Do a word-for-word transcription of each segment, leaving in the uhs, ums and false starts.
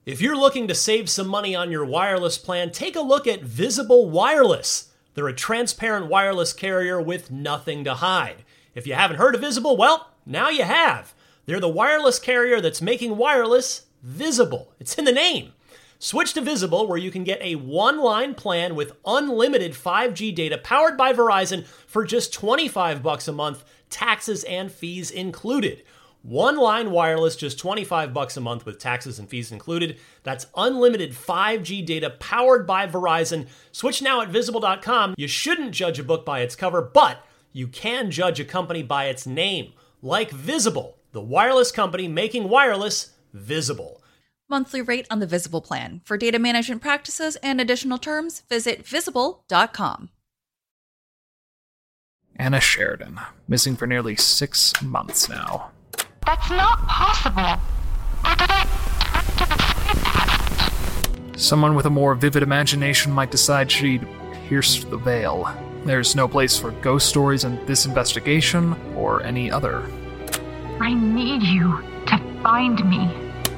If you're looking to save some money on your wireless plan, take a look at Visible Wireless. They're a transparent wireless carrier with nothing to hide. If you haven't heard of Visible, well, now you have. They're the wireless carrier that's making wireless visible. It's in the name. Switch to Visible, where you can get a one-line plan with unlimited five G data powered by Verizon for just twenty-five bucks a month, taxes and fees included. One-line wireless, just twenty-five bucks a month with taxes and fees included. That's unlimited five G data powered by Verizon. Switch now at visible dot com. You shouldn't judge a book by its cover, but you can judge a company by its name, like Visible, the wireless company making wireless visible. Monthly rate on the Visible plan. For data management practices and additional terms, visit visible dot com. Anna Sheridan, missing for nearly six months now. That's not possible. Someone with a more vivid imagination might decide she'd pierce the veil. There's no place for ghost stories in this investigation or any other. I need you to find me.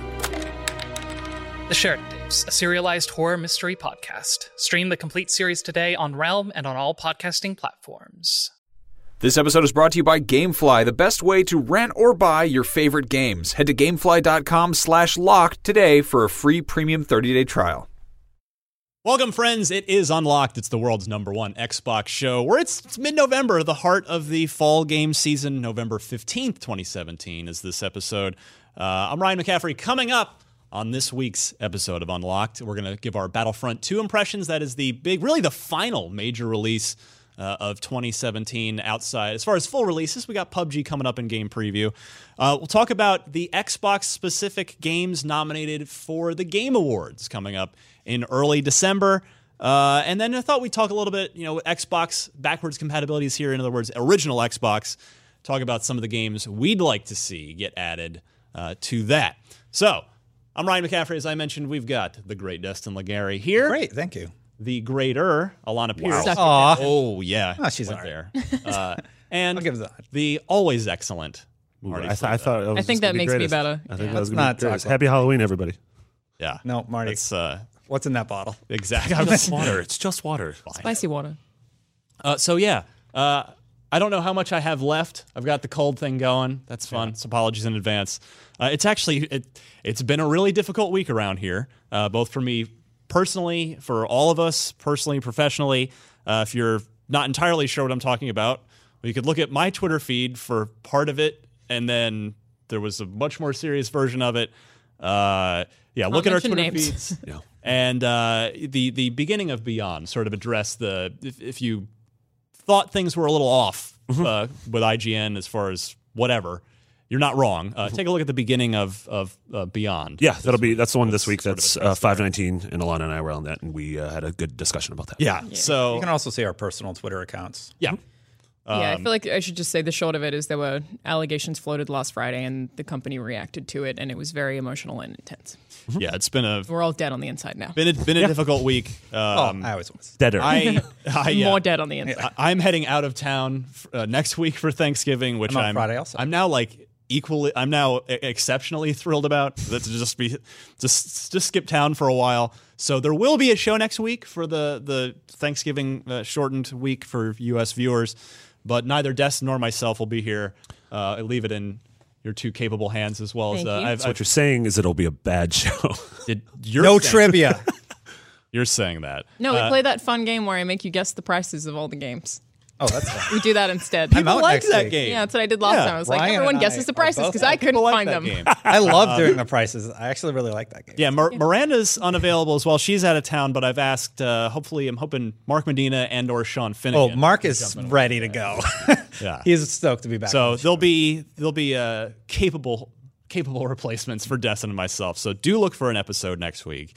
The Sheridan Tapes, a serialized horror mystery podcast. Stream the complete series today on Realm and on all podcasting platforms. This episode is brought to you by GameFly, the best way to rent or buy your favorite games. Head to gamefly.com slash locked today for a free premium thirty-day trial. Welcome, friends. It is Unlocked. It's the world's number one Xbox show. Where it's, it's mid-November, the heart of the fall game season. November fifteenth, twenty seventeen is this episode. Uh, I'm Ryan McCaffrey. Coming up on this week's episode of Unlocked, we're going to give our Battlefront two impressions. That is the big, really the final major release Uh, of twenty seventeen outside. As far as full releases, we got P U B G coming up in game preview. Uh, we'll talk about the Xbox-specific games nominated for the Game Awards coming up in early December. Uh, and then I thought we'd talk a little bit, you know, Xbox backwards compatibilities here. In other words, original Xbox. Talk about some of the games we'd like to see get added uh, to that. So, I'm Ryan McCaffrey. As I mentioned, we've got the great Destin Legary here. Great, thank you. The greater Alana Pierce. Wow. Oh, yeah. Oh, she's right all there. Uh, and I'll give that. the always excellent Ooh, Marty I, th- I thought it was I think gonna that be makes me greatest. better. I think Yeah. that was Let's going not to be greatest. talk about Happy Halloween, everybody. Yeah. No, Marty. It's, uh, What's in that bottle? exactly. Just water. It's just water. Spicy water. Uh, so, yeah. Uh, I don't know how much I have left. I've got the cold thing going. That's fun. So apologies in advance. Uh, it's actually, it, it's been a really difficult week around here, uh, both for me personally, for all of us, personally, professionally. Uh, if you're not entirely sure what I'm talking about, well, you could look at my Twitter feed for part of it, and then there was a much more serious version of it. Uh, yeah, look at our mention Twitter names. feeds. Yeah. And uh, the the beginning of Beyond sort of addressed the if, if you thought things were a little off uh, with I G N as far as whatever, you're not wrong. Uh, take a look at the beginning of of uh, Beyond. Yeah, that'll be that's the one this week. sort of That's addressed uh, five nineteen, and Alana and I were on that, and we uh, had a good discussion about that. Yeah. So You can also see our personal Twitter accounts. yeah. yeah, I Um, feel like I should just say the short of it is there were allegations floated last Friday, and the company reacted to it, and it was very emotional and intense. Yeah, it's been a We're all dead on the inside now. been a, been a difficult week. Um, oh, I always was. Deader. I, I yeah. More dead on the inside. I, I'm heading out of town uh, next week for Thanksgiving, which I'm out I'm Friday also. I'm now like equally. I'm now e- exceptionally thrilled about. That's just be just just skip town for a while. So there will be a show next week for the the Thanksgiving uh, shortened week for U S viewers, but neither Des nor myself will be here. Uh, I leave it in your two capable hands as well. Thank as uh, you. I've, So what I've you're saying is it'll be a bad show. did, you're No saying, trivia. You're saying that. No, we Uh, play that fun game where I make you guess the prices of all the games. Oh, that's fun. We do that instead. I'm out like next that week. game. Yeah, that's what I did last Yeah, time. I was like, Ryan everyone and guesses I the are prices both because I out. couldn't People like find that them. game. I love doing the prices. I actually really like that game. Yeah, Mir- Miranda's unavailable as well. She's out of town, but I've asked. Uh, hopefully, I'm hoping Mark Medina and or Sean Oh, Finnegan. Mark is ready to go. Yeah. He's stoked to be back. So there'll be there'll be uh, capable capable replacements for Destin and myself. So do look for an episode next week.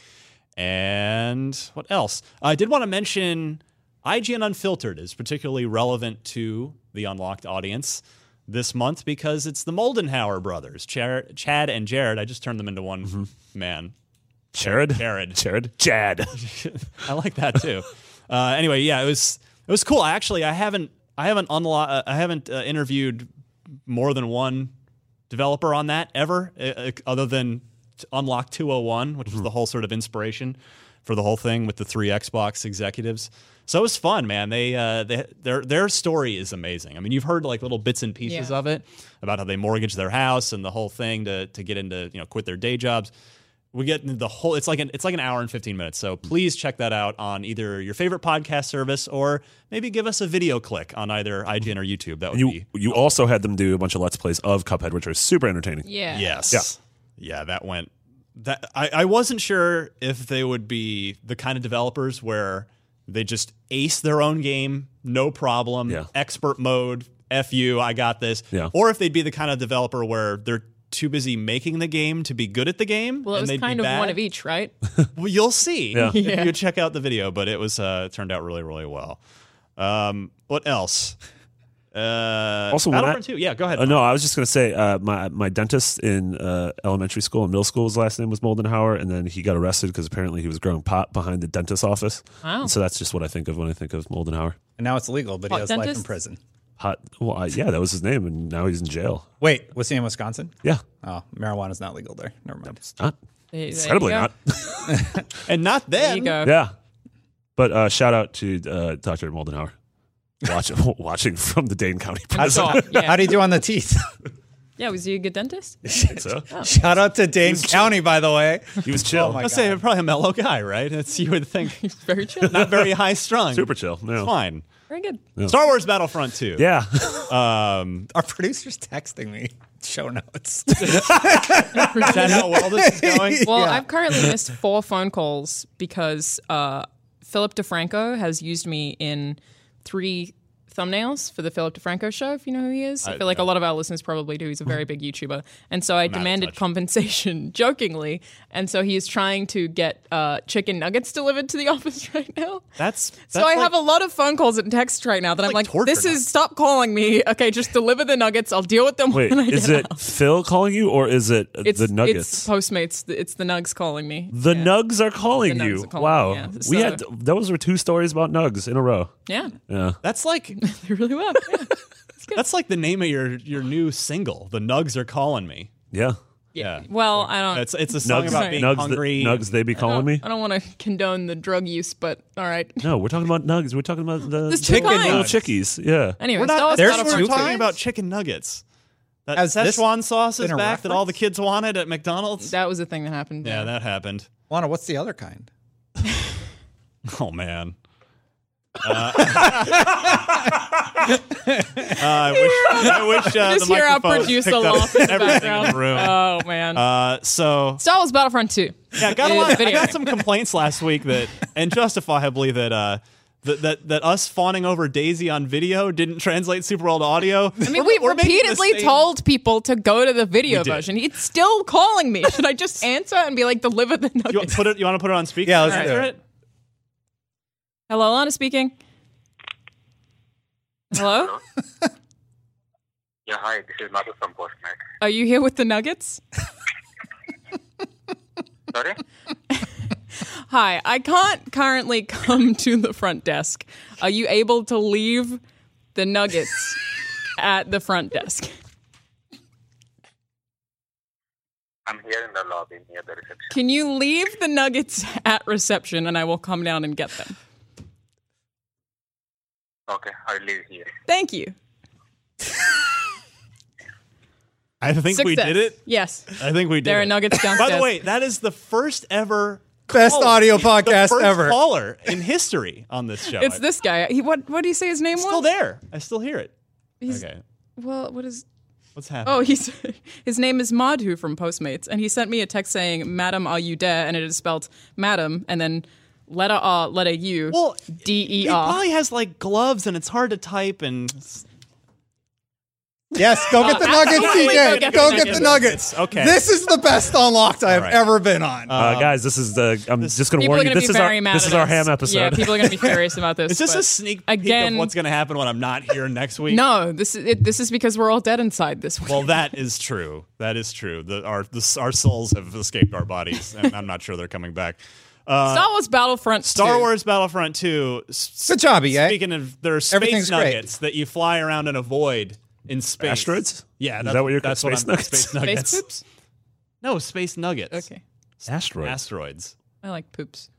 And what else? I did want to mention I G N Unfiltered is particularly relevant to the Unlocked audience this month because it's the Moldenhauer brothers, Chad, Chad and Jared. I just turned them into one mm-hmm. man. Jared? Jared. Jared? Jad. I like that too. Uh, anyway, yeah, it was it was cool. Actually, I haven't I haven't unlo- uh, I haven't uh, interviewed more than one developer on that ever, uh, other than Unlock two oh one, which was the whole sort of inspiration for the whole thing with the three Xbox executives. So it was fun, man. They, uh, they their their story is amazing. I mean, you've heard like little bits and pieces Yeah. of it about how they mortgaged their house and the whole thing to to get into, you know, quit their day jobs. We get into the whole. It's like an it's like an hour and fifteen minutes. So please check that out on either your favorite podcast service or maybe give us a video click on either I G N or YouTube. That would You be you also had them do a bunch of Let's Plays of Cuphead, which are super entertaining. Yeah. yes, Yeah. yeah. That went. That I I wasn't sure if they would be the kind of developers where they just ace their own game, no problem, Yeah. expert mode, F you, I got this, Yeah. or if they'd be the kind of developer where they're too busy making the game to be good at the game. Well, it and was they'd kind be of bad. one of each, right? Well, you'll see Yeah. if you check out the video, but it was uh, it turned out really, really well. Um, what else? Uh, Also, when I- Battlefront two. Yeah, go ahead. Uh, no, I was just going to say uh, my my dentist in uh, elementary school and middle school, his last name was Moldenhauer, and then he got arrested because apparently he was growing pot behind the dentist's office. Wow. And so that's just what I think of when I think of Moldenhauer. And now it's illegal, but What, he has life in dentist? prison. Hot. Well, I, yeah, that was his name, and now he's in jail. Wait, was he in Wisconsin? Yeah, Oh, marijuana's not legal there. Never mind. not There- there you incredibly go. not. And not There then. you go. Yeah, but uh, shout out to uh, Doctor Moldenhauer, watching watching from the Dane County How's- prison. Oh, yeah. How do you do on the teeth? Yeah, was he a good dentist? So, Shout out to Dane County, by the way. he was chill, Oh my I'd say probably a mellow guy, right? It's you would think Very chill. not very high strung. super chill. No. Fine. Very good. Star Wars Battlefront two. Yeah, Um, Our producer's texting me show notes. is that how well this is going? Well, Yeah. I've currently missed four phone calls because uh, Philip DeFranco has used me in three thumbnails for the Philip DeFranco show, if you know who he is. I, I- feel like no. a lot of our listeners probably do. He's a very big YouTuber. And so I of demanded touch. compensation jokingly. And so he is trying to get uh, chicken nuggets delivered to the office right now. That's, that's So I like, have a lot of phone calls and texts right now that I'm like like, torture this nuggets. is, stop calling me. Okay, just deliver the nuggets. I'll deal with them wait, when I is get it out. Phil calling you or is it uh, It's, the Nuggets? It's Postmates. It's the Nugs calling me. The Yeah. Nugs are calling The Nugs you. are calling Wow. me, yeah. We So- had those were two stories about Nugs in a row. Yeah, Yeah. that's like they really were. Yeah. that's like the name of your your new single. The Nugs are calling me. Yeah. Yeah. Well, I don't. It's it's a song Nugs, about being Nugs, hungry. The, Nugs, they be I calling don't, me. I don't want to condone the drug use, but all right. No, we're talking about Nugs. We're talking about the There's two chicken kinds. little chickies. Yeah. Anyway, We're not. Star Wars there's Battlefront we're two two. talking about chicken nuggets. That Has this Szechuan sauce is been a back that all the reference? kids wanted at McDonald's. That was a thing that happened. yeah, that happened. Lana, what's the other kind? Oh man. Uh, uh, I wish, I wish uh, Just the hear our microphone producer picked up laugh in the everything in background. the room. Oh man. Uh, so Star Wars Battlefront two. yeah, got a is lot, I video got game. some complaints last week that, and justifiably, that uh, that, that that us fawning over Daisy on video didn't translate super well to audio. I mean, we repeatedly told people to go to the video We did. version. It's still calling me. Should I just answer and be like, deliver the You want, nuggets? put it, you want to put it on speaker? Yeah, let's and do answer it. Hello, Lana speaking. Hello? Yeah, hi, this is Madhu from Postmates. Are you here with the nuggets? Sorry? Hi, I can't currently come to the front desk. Are you able to leave the nuggets at the front desk? I'm here in the lobby near the reception. Can you leave the nuggets at reception and I will come down and get them? Okay, I'll leave here. Thank you. I think we Success. did it. Yes. I think we did. There are it. nuggets downstairs. By the way, that is the first ever Best caller- audio the podcast first ever. caller in history on this show. It's I- this guy. He what what do you say his name still was? there. I still hear it. He's, Okay, Well, what is what's happening? Oh, he's his name is Madhu from Postmates, and he sent me a text saying, "Madam, are you there?" And it is spelled Madam, and then letter R, letter U, well, D E he R. probably has like gloves and it's hard to type and. Yes, go get the Uh, nuggets, absolutely D J. go Go get get, the the nuggets. nuggets. Okay. This is the best Unlocked I've right. ever been on. Uh, guys, this is the. I'm just going to People warn are you. going to This be is very our. mad This at is our us. ham episode. Yeah, people are going to be furious about this. Is this but a sneak peek again, of what's going to happen when I'm not here next week? No, this is it, this is because we're all dead inside this week. Well, that is true. That is true. The, our the, our souls have escaped our bodies, and I'm not sure they're coming back. Uh, Star Wars Battlefront Star two. Wars Battlefront two. s- Good job, E A. Speaking of, there are space Everything's great. nuggets that you fly around and avoid in space. Asteroids? Yeah, Is that's, that what you're that's calling what space I'm- nuggets? Space Space nuggets. poops? No, space nuggets. Okay. Asteroid. Asteroids. I like poops.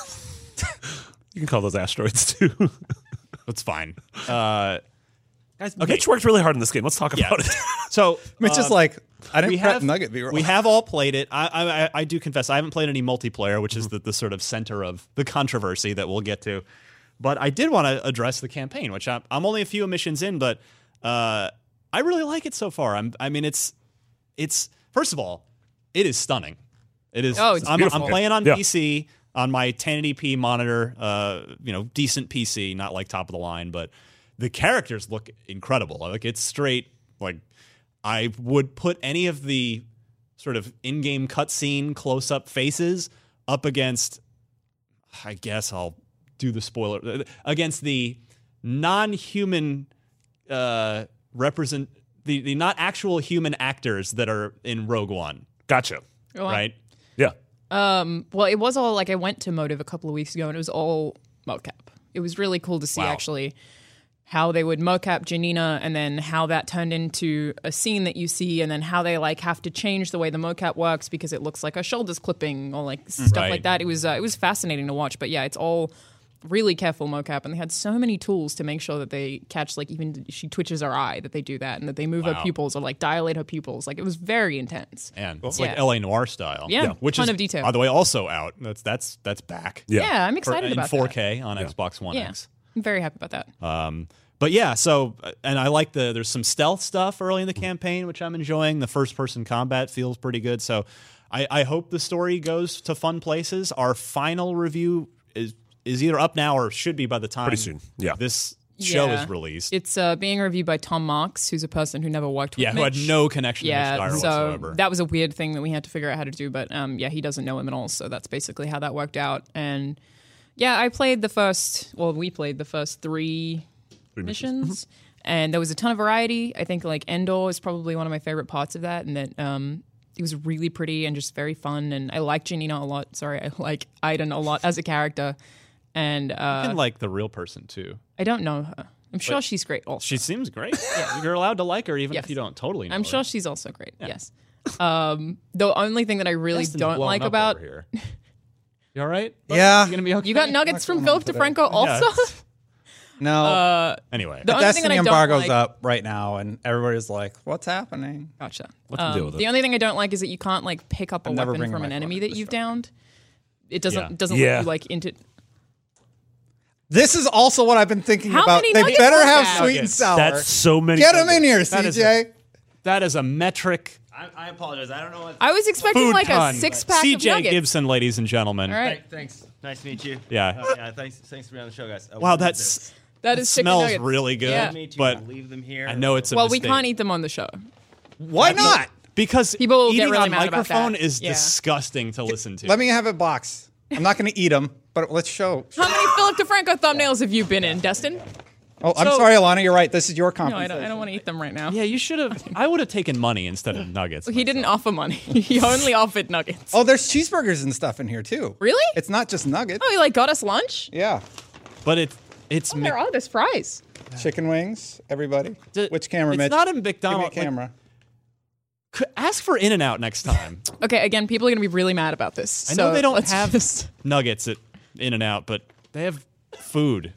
You can call those asteroids too. That's fine. Uh, guys, okay. Mitch worked really hard in this game. Let's talk Yeah. about it. So Mitch is uh, like, I didn't we prep have, Nugget B-roll. We have all played it. I, I I do confess I haven't played any multiplayer, which is Mm-hmm. the, the sort of center of the controversy that we'll get to. But I did want to address the campaign, which I'm, I'm only a few missions in, but uh, I really like it so far. I'm, I mean, it's it's first of all, it is stunning. It is. Oh, it's I'm, beautiful. I'm playing on Yeah. P C on my ten eighty p monitor. Uh, you know, decent P C, not like top of the line, but the characters look incredible. Like it's straight. Like I would put any of the sort of in-game cutscene close-up faces up against. I guess I'll do the spoiler against the non-human uh, represent the the not actual human actors that are in Rogue One. Gotcha. Oh, wow. Right. Yeah. Um, well, it was all like I went to Motive a couple of weeks ago, and it was all mocap. It was really cool to see Wow. actually how they would mocap Janina, and then how that turned into a scene that you see, and then how they like have to change the way the mocap works because it looks like her shoulders clipping or like stuff Right. like that. It was uh, it was fascinating to watch, but yeah, it's all really careful mocap, and they had so many tools to make sure that they catch like even she twitches her eye, that they do that, and that they move Wow. her pupils or like dilate her pupils. Like it was very intense. And it's Yeah. like L A Noire style. Yeah, Which ton is, of detail. by the way, also out. That's that's that's back. Yeah. Yeah, I'm For- excited in about four that. K on Xbox One Yeah, X. I'm very happy about that. Um, but yeah, so and I like the there's some stealth stuff early in the campaign, which I'm enjoying. The first person combat feels pretty good. So I, I hope the story goes to fun places. Our final review is is either up now or should be by the time Pretty soon. Yeah. this show Yeah. is released. It's uh, being reviewed by Tom Marks, who's a person who never worked with yeah, who had Mitch. no connection Yeah, to Mitch Dyer so whatsoever. that was a weird thing that we had to figure out how to do. But um, yeah, he doesn't know him at all, so that's basically how that worked out. And yeah, I played the first. Well, we played the first three, missions, and there was a ton of variety. I think like Endor is probably one of my favorite parts of that, and that um, it was really pretty and just very fun. And I like Janina a lot. Sorry, I like Aiden a lot as a character. And uh, I can like the real person too. I don't know her. I'm sure But she's great also. She seems great. yeah. You're allowed to like her even Yes. if you don't totally know I'm her. sure she's also great. Yes. Um, the only thing that I really Destin's don't blowing like up about over here. You all right? Yeah. You gonna be okay? you got nuggets from going on Philip today? DeFranco also. it's- No. uh, Anyway, the only thing that Destiny I don't embargo's like, up right now, and everybody's like, what's happening? Gotcha. What's the Um, deal with the it? only thing I don't like is that you can't like pick up a I'm never weapon bringing from my an phone enemy to that the you've show. downed. It doesn't Yeah. doesn't Yeah. let you like into. This is also what I've been thinking How about. many They nuggets better was have that? sweet and Nuggets. sour. That's so many. Get them in here, That is C J. that is a metric I, I apologize. I don't know what. I was expecting food like ton. a six pack C of J nuggets. Gibson, ladies and gentlemen. All right, Hey, thanks. Nice to meet you. Yeah. Uh, yeah. Thanks. Thanks for being on the show, guys. Uh, Wow, we'll do that's this. that it is chicken smells nuggets. really good. Yeah. Nice to meet you. But We'll leave them here. I know it's a Well, we mistake. can't eat them on the show. Why not? because People will get eating really on mad about microphone that. is Yeah. disgusting to listen to. Let me have a box. I'm not going to eat them, but let's show. How many Philip DeFranco thumbnails have you been in, Destin? Oh, I'm So- sorry, Alana. You're right. This is your No, I compensation. don't. I don't want to eat them right now. Yeah, you should have. I would have taken money instead of nuggets. He didn't offer money. He only offered nuggets. Oh, there's cheeseburgers and stuff in here too. Really? It's not just nuggets. Oh, he like got us lunch? Yeah. But it, it's Oh, Mc- there are. There's fries. Chicken wings, everybody. D- Which camera, it's Mitch? not a Give me a McDonald's. like, camera. c- ask for In-N-Out next time. Okay, again, people are going to be really mad about this. I know so they don't let's have just- nuggets at In-N-Out, but they have food.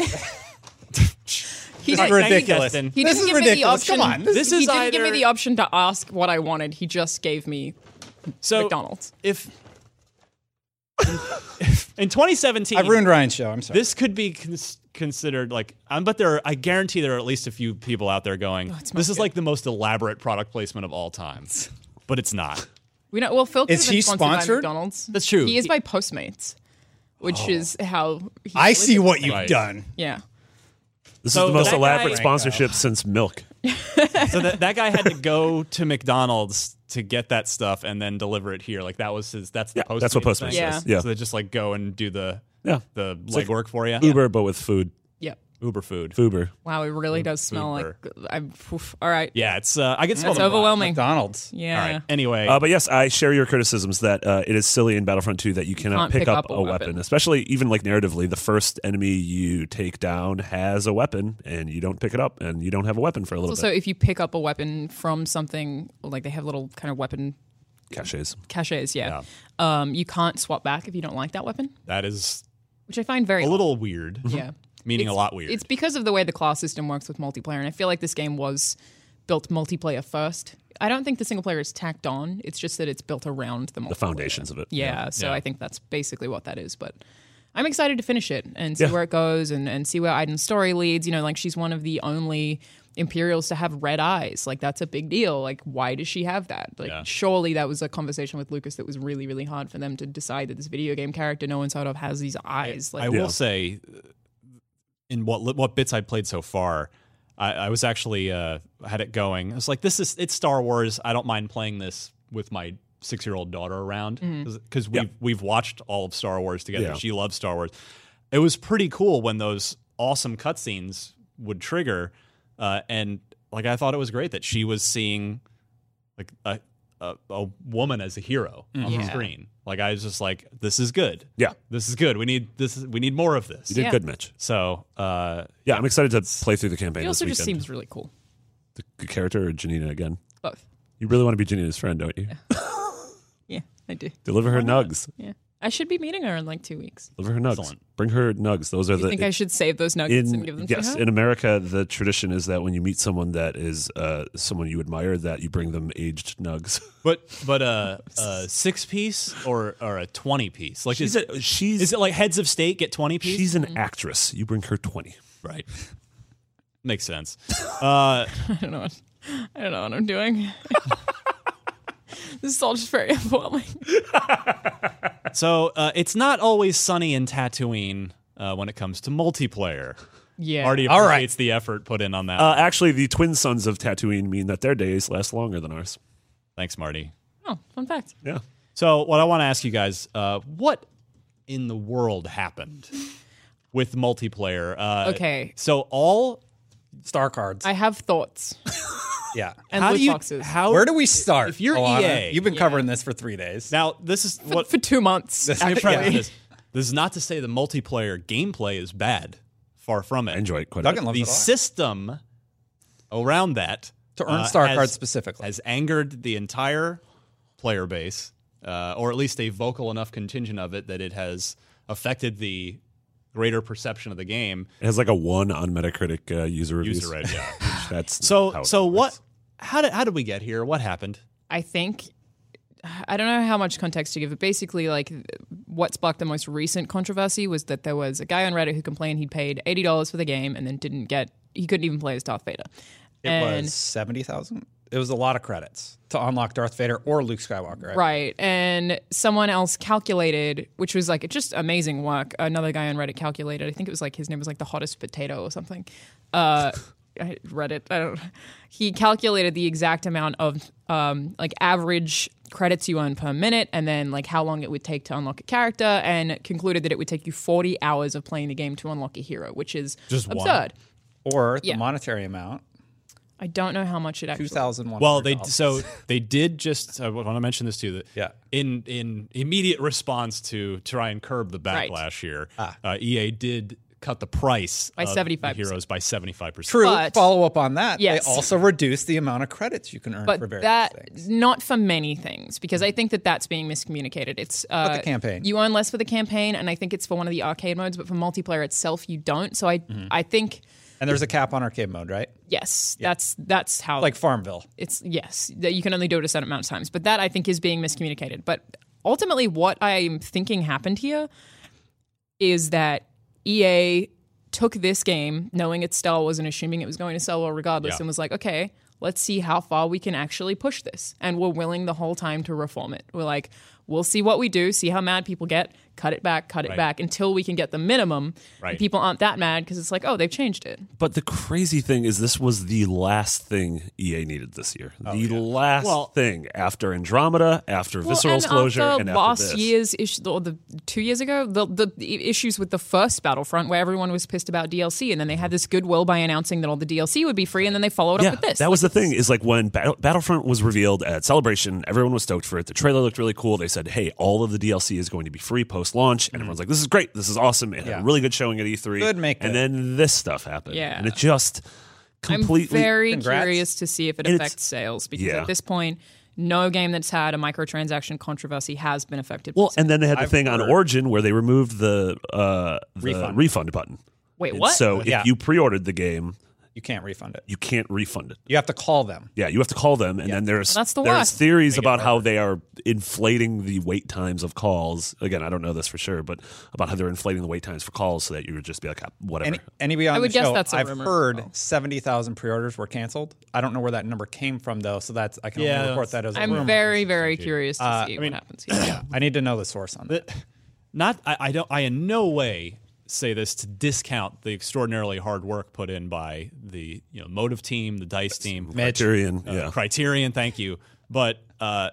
He This did- is ridiculous. Destin. He This didn't is give me the ridiculous. option. Come on. This This he is didn't give me either- the option to ask what I wanted. He just gave me So McDonald's. if in twenty seventeen, I've ruined Ryan's show. I'm sorry. this could be cons- considered like. Um, but there, are, I guarantee there are at least a few people out there going, Oh, it smells "This is good." like the most elaborate product placement of all time," but it's not. We know. Well, Phil could Is have been he sponsored by sponsored? McDonald's. That's true. He is by Postmates, which is how. He I see what you've Right. done. Yeah. This So is the most that elaborate guy- sponsorship since milk. So that that guy had to go to McDonald's to get that stuff and then deliver it here. Like that was his. That's the Yeah, Postmates that's what Postmates thing. Yeah. is. Yeah. So they just like go and do the Yeah. the like legwork for you. Uber, but with food. Yep. Uber food. Fuber. Wow, it really does smell Uber. like. I'm. Oof, all right. Yeah, it's. Uh, I can smell That's the overwhelming. McDonald's. Yeah. All right. Anyway, Uh, but yes, I share your criticisms that uh, it is silly in Battlefront two that you cannot can't pick, pick up, up a a weapon. weapon. especially even like narratively. The first enemy you take down has a weapon, and you don't pick it up, and you don't have a weapon for a little Also, bit. if you pick up a weapon from something, like they have little kind of weapon Caches. Caches, yeah. yeah. Um, you can't swap back if you don't like that weapon. That is which I find very a odd. little weird. Yeah. Meaning it's, a lot weird. It's because of the way the class system works with multiplayer, and I feel like this game was built multiplayer first. I don't think the single player is tacked on. It's just that it's built around the multiplayer. The foundations of it. Yeah, yeah. so yeah. I think that's basically what that is. But I'm excited to finish it and see yeah. where it goes and, and see where Aiden's story leads. You know, like she's one of the only Imperials to have red eyes. Like that's a big deal. Like why does she have that? Like yeah. surely that was a conversation with Lucas that was really, really hard for them to decide that this video game character no one's heard of has these eyes. Like, I will yeah. say, in what what bits I played so far, I, I was actually uh, had it going. I was like, "This is it's Star Wars. I don't mind playing this with my six-year-old daughter around because mm-hmm. we've yep. we've watched all of Star Wars together. Yeah. She loves Star Wars. It was pretty cool when those awesome cutscenes would trigger, uh, and like I thought it was great that she was seeing like a a, a woman as a hero mm-hmm. on yeah. the screen. Like I was just like, this is good. Yeah, this is good. We need this. Is, we need more of this. You did yeah. good, Mitch. So uh, yeah, I'm excited to play through the campaign. It also this just weekend. seems really cool. The character or Janina again? Both. You really want to be Janina's friend, don't you? Yeah, yeah I do. Deliver her nugs. Yeah. I should be meeting her in like two weeks. Deliver her nugs. Excellent. Bring her nugs. Those are you the. think I should save those nuggets in, and give them yes, to her? in America, the tradition is that when you meet someone that is uh, someone you admire, that you bring them aged nugs. But but uh, a six piece or or a twenty piece? Like she's is, a, she's is it like heads of state get twenty piece? She's an actress. You bring her twenty. Right. Makes sense. Uh, I don't know. What, I don't know what I'm doing. This is all just very overwhelming. So uh, it's not always sunny in Tatooine uh, when it comes to multiplayer. Yeah. Marty All appreciates right. the effort put in on that. Uh, actually, the twin sons of Tatooine mean that their days last longer than ours. Thanks, Marty. Oh, fun fact. Yeah. So what I want to ask you guys, uh, what in the world happened with multiplayer? Uh, Okay. So all Star cards. I have thoughts. yeah. And how loot do you, boxes. How, Where do we start? If you're Alana? E A, you've been Yeah. covering this for three days. now this is For, what for two months. This- Let me actually. preface this. This is not to say the multiplayer gameplay is bad. Far from it. I enjoy it quite a Duggan bit. loves The it a lot. system around that To earn uh, star has- cards specifically. has angered the entire player base, uh, or at least a vocal enough contingent of it that it has affected the greater perception of the game. It has like a one on Metacritic uh, user reviews. User rate, yeah. That's So, how it so works. what? How did how did we get here? What happened? I think I don't know how much context to give, but basically, like, what sparked the most recent controversy was that there was a guy on Reddit who complained he'd paid eighty dollars for the game and then didn't get, he couldn't even play as Darth Vader. It and, was seventy thousand. It was a lot of credits to unlock Darth Vader or Luke Skywalker. Right? Right. And someone else calculated, which was like just amazing work. Another guy on Reddit calculated, I think it was like his name was like the hottest potato or something. Uh, I read it. I don't. He calculated the exact amount of um, like average credits you earn per minute, and then like how long it would take to unlock a character, and concluded that it would take you forty hours of playing the game to unlock a hero, which is Just one. absurd. Or the Yeah. monetary amount, I don't know how much it actually. two thousand one. Well, they so they did just. I want to mention this too. That Yeah. in in immediate response to try and curb the Right. backlash here, Ah. uh, E A did cut the price By of the seventy-five percent. heroes by seventy-five percent. True. But- Follow up on that. Yes. They also reduced the amount of credits you can earn for But various that things. not for many things, because I think that that's being miscommunicated. It's uh, But the campaign. You earn less for the campaign, and I think it's for one of the arcade modes, but for multiplayer itself, you don't. So I, Mm-hmm. I think And there's a cap on arcade mode, right? yes, that's that's how Like Farmville. it's yes that you can only do it a certain amount of times. But that I think is being miscommunicated. But ultimately, what I'm thinking happened here is that E A took this game, knowing it's Star Wars and assuming it was going to sell well regardless, Yeah. and was like, okay, let's see how far we can actually push this. And we're willing the whole time to reform it. We're like, we'll see what we do, see how mad people get, cut it back, cut it Right. back until we can get the minimum. Right. And people aren't that mad because it's like, oh, they've changed it. But the crazy thing is, this was the last thing E A needed this year. the last Well- thing after Andromeda, after Well, Visceral's and closure, after and last after this. year's issue, or the two years ago, the, the the issues with the first Battlefront, where everyone was pissed about D L C, and then they had this goodwill by announcing that all the D L C would be free, and then they followed yeah, up with this. that was the thing. Is like when Battle- Battlefront was revealed at Celebration, everyone was stoked for it. The trailer looked really cool. They said, "Hey, all of the D L C is going to be free post launch," and everyone's like, "This is great. This is awesome." It had Yeah. a really good showing at E three. Good make and it. then this stuff happened. Yeah. and it just completely. I'm very Congrats. curious to see if it And it's- affects sales because Yeah. at this point, no game that's had a microtransaction controversy has been affected. Well, by and then they had the I've thing on heard- Origin where they removed the, uh, the Refund. refund. button. Wait, And what? So if Yeah. you pre-ordered the game, You can't refund it. you can't refund it. You have to call them. Yeah, you have to call them, and then there's That's the there's worst. theories Make it about how harder. they are inflating the wait times of calls. Again, I don't know this for sure, but about how they're inflating the wait times for calls so that you would just be like, "Ah, whatever. Any, anybody on I would the guess show, that's a I've rumor. heard Oh. seventy thousand pre-orders were canceled. I don't know where that number came from, though, so that's I can Yeah, only report that as a I'm rumor. very, very curious to Uh, see I what mean- happens here. Yeah, I need to know the source on that. But not, I, I don't. I in no way say this to discount the extraordinarily hard work put in by the you know Motive team, the Dice team, Criterion, uh, yeah. Criterion. Thank you, but. Uh,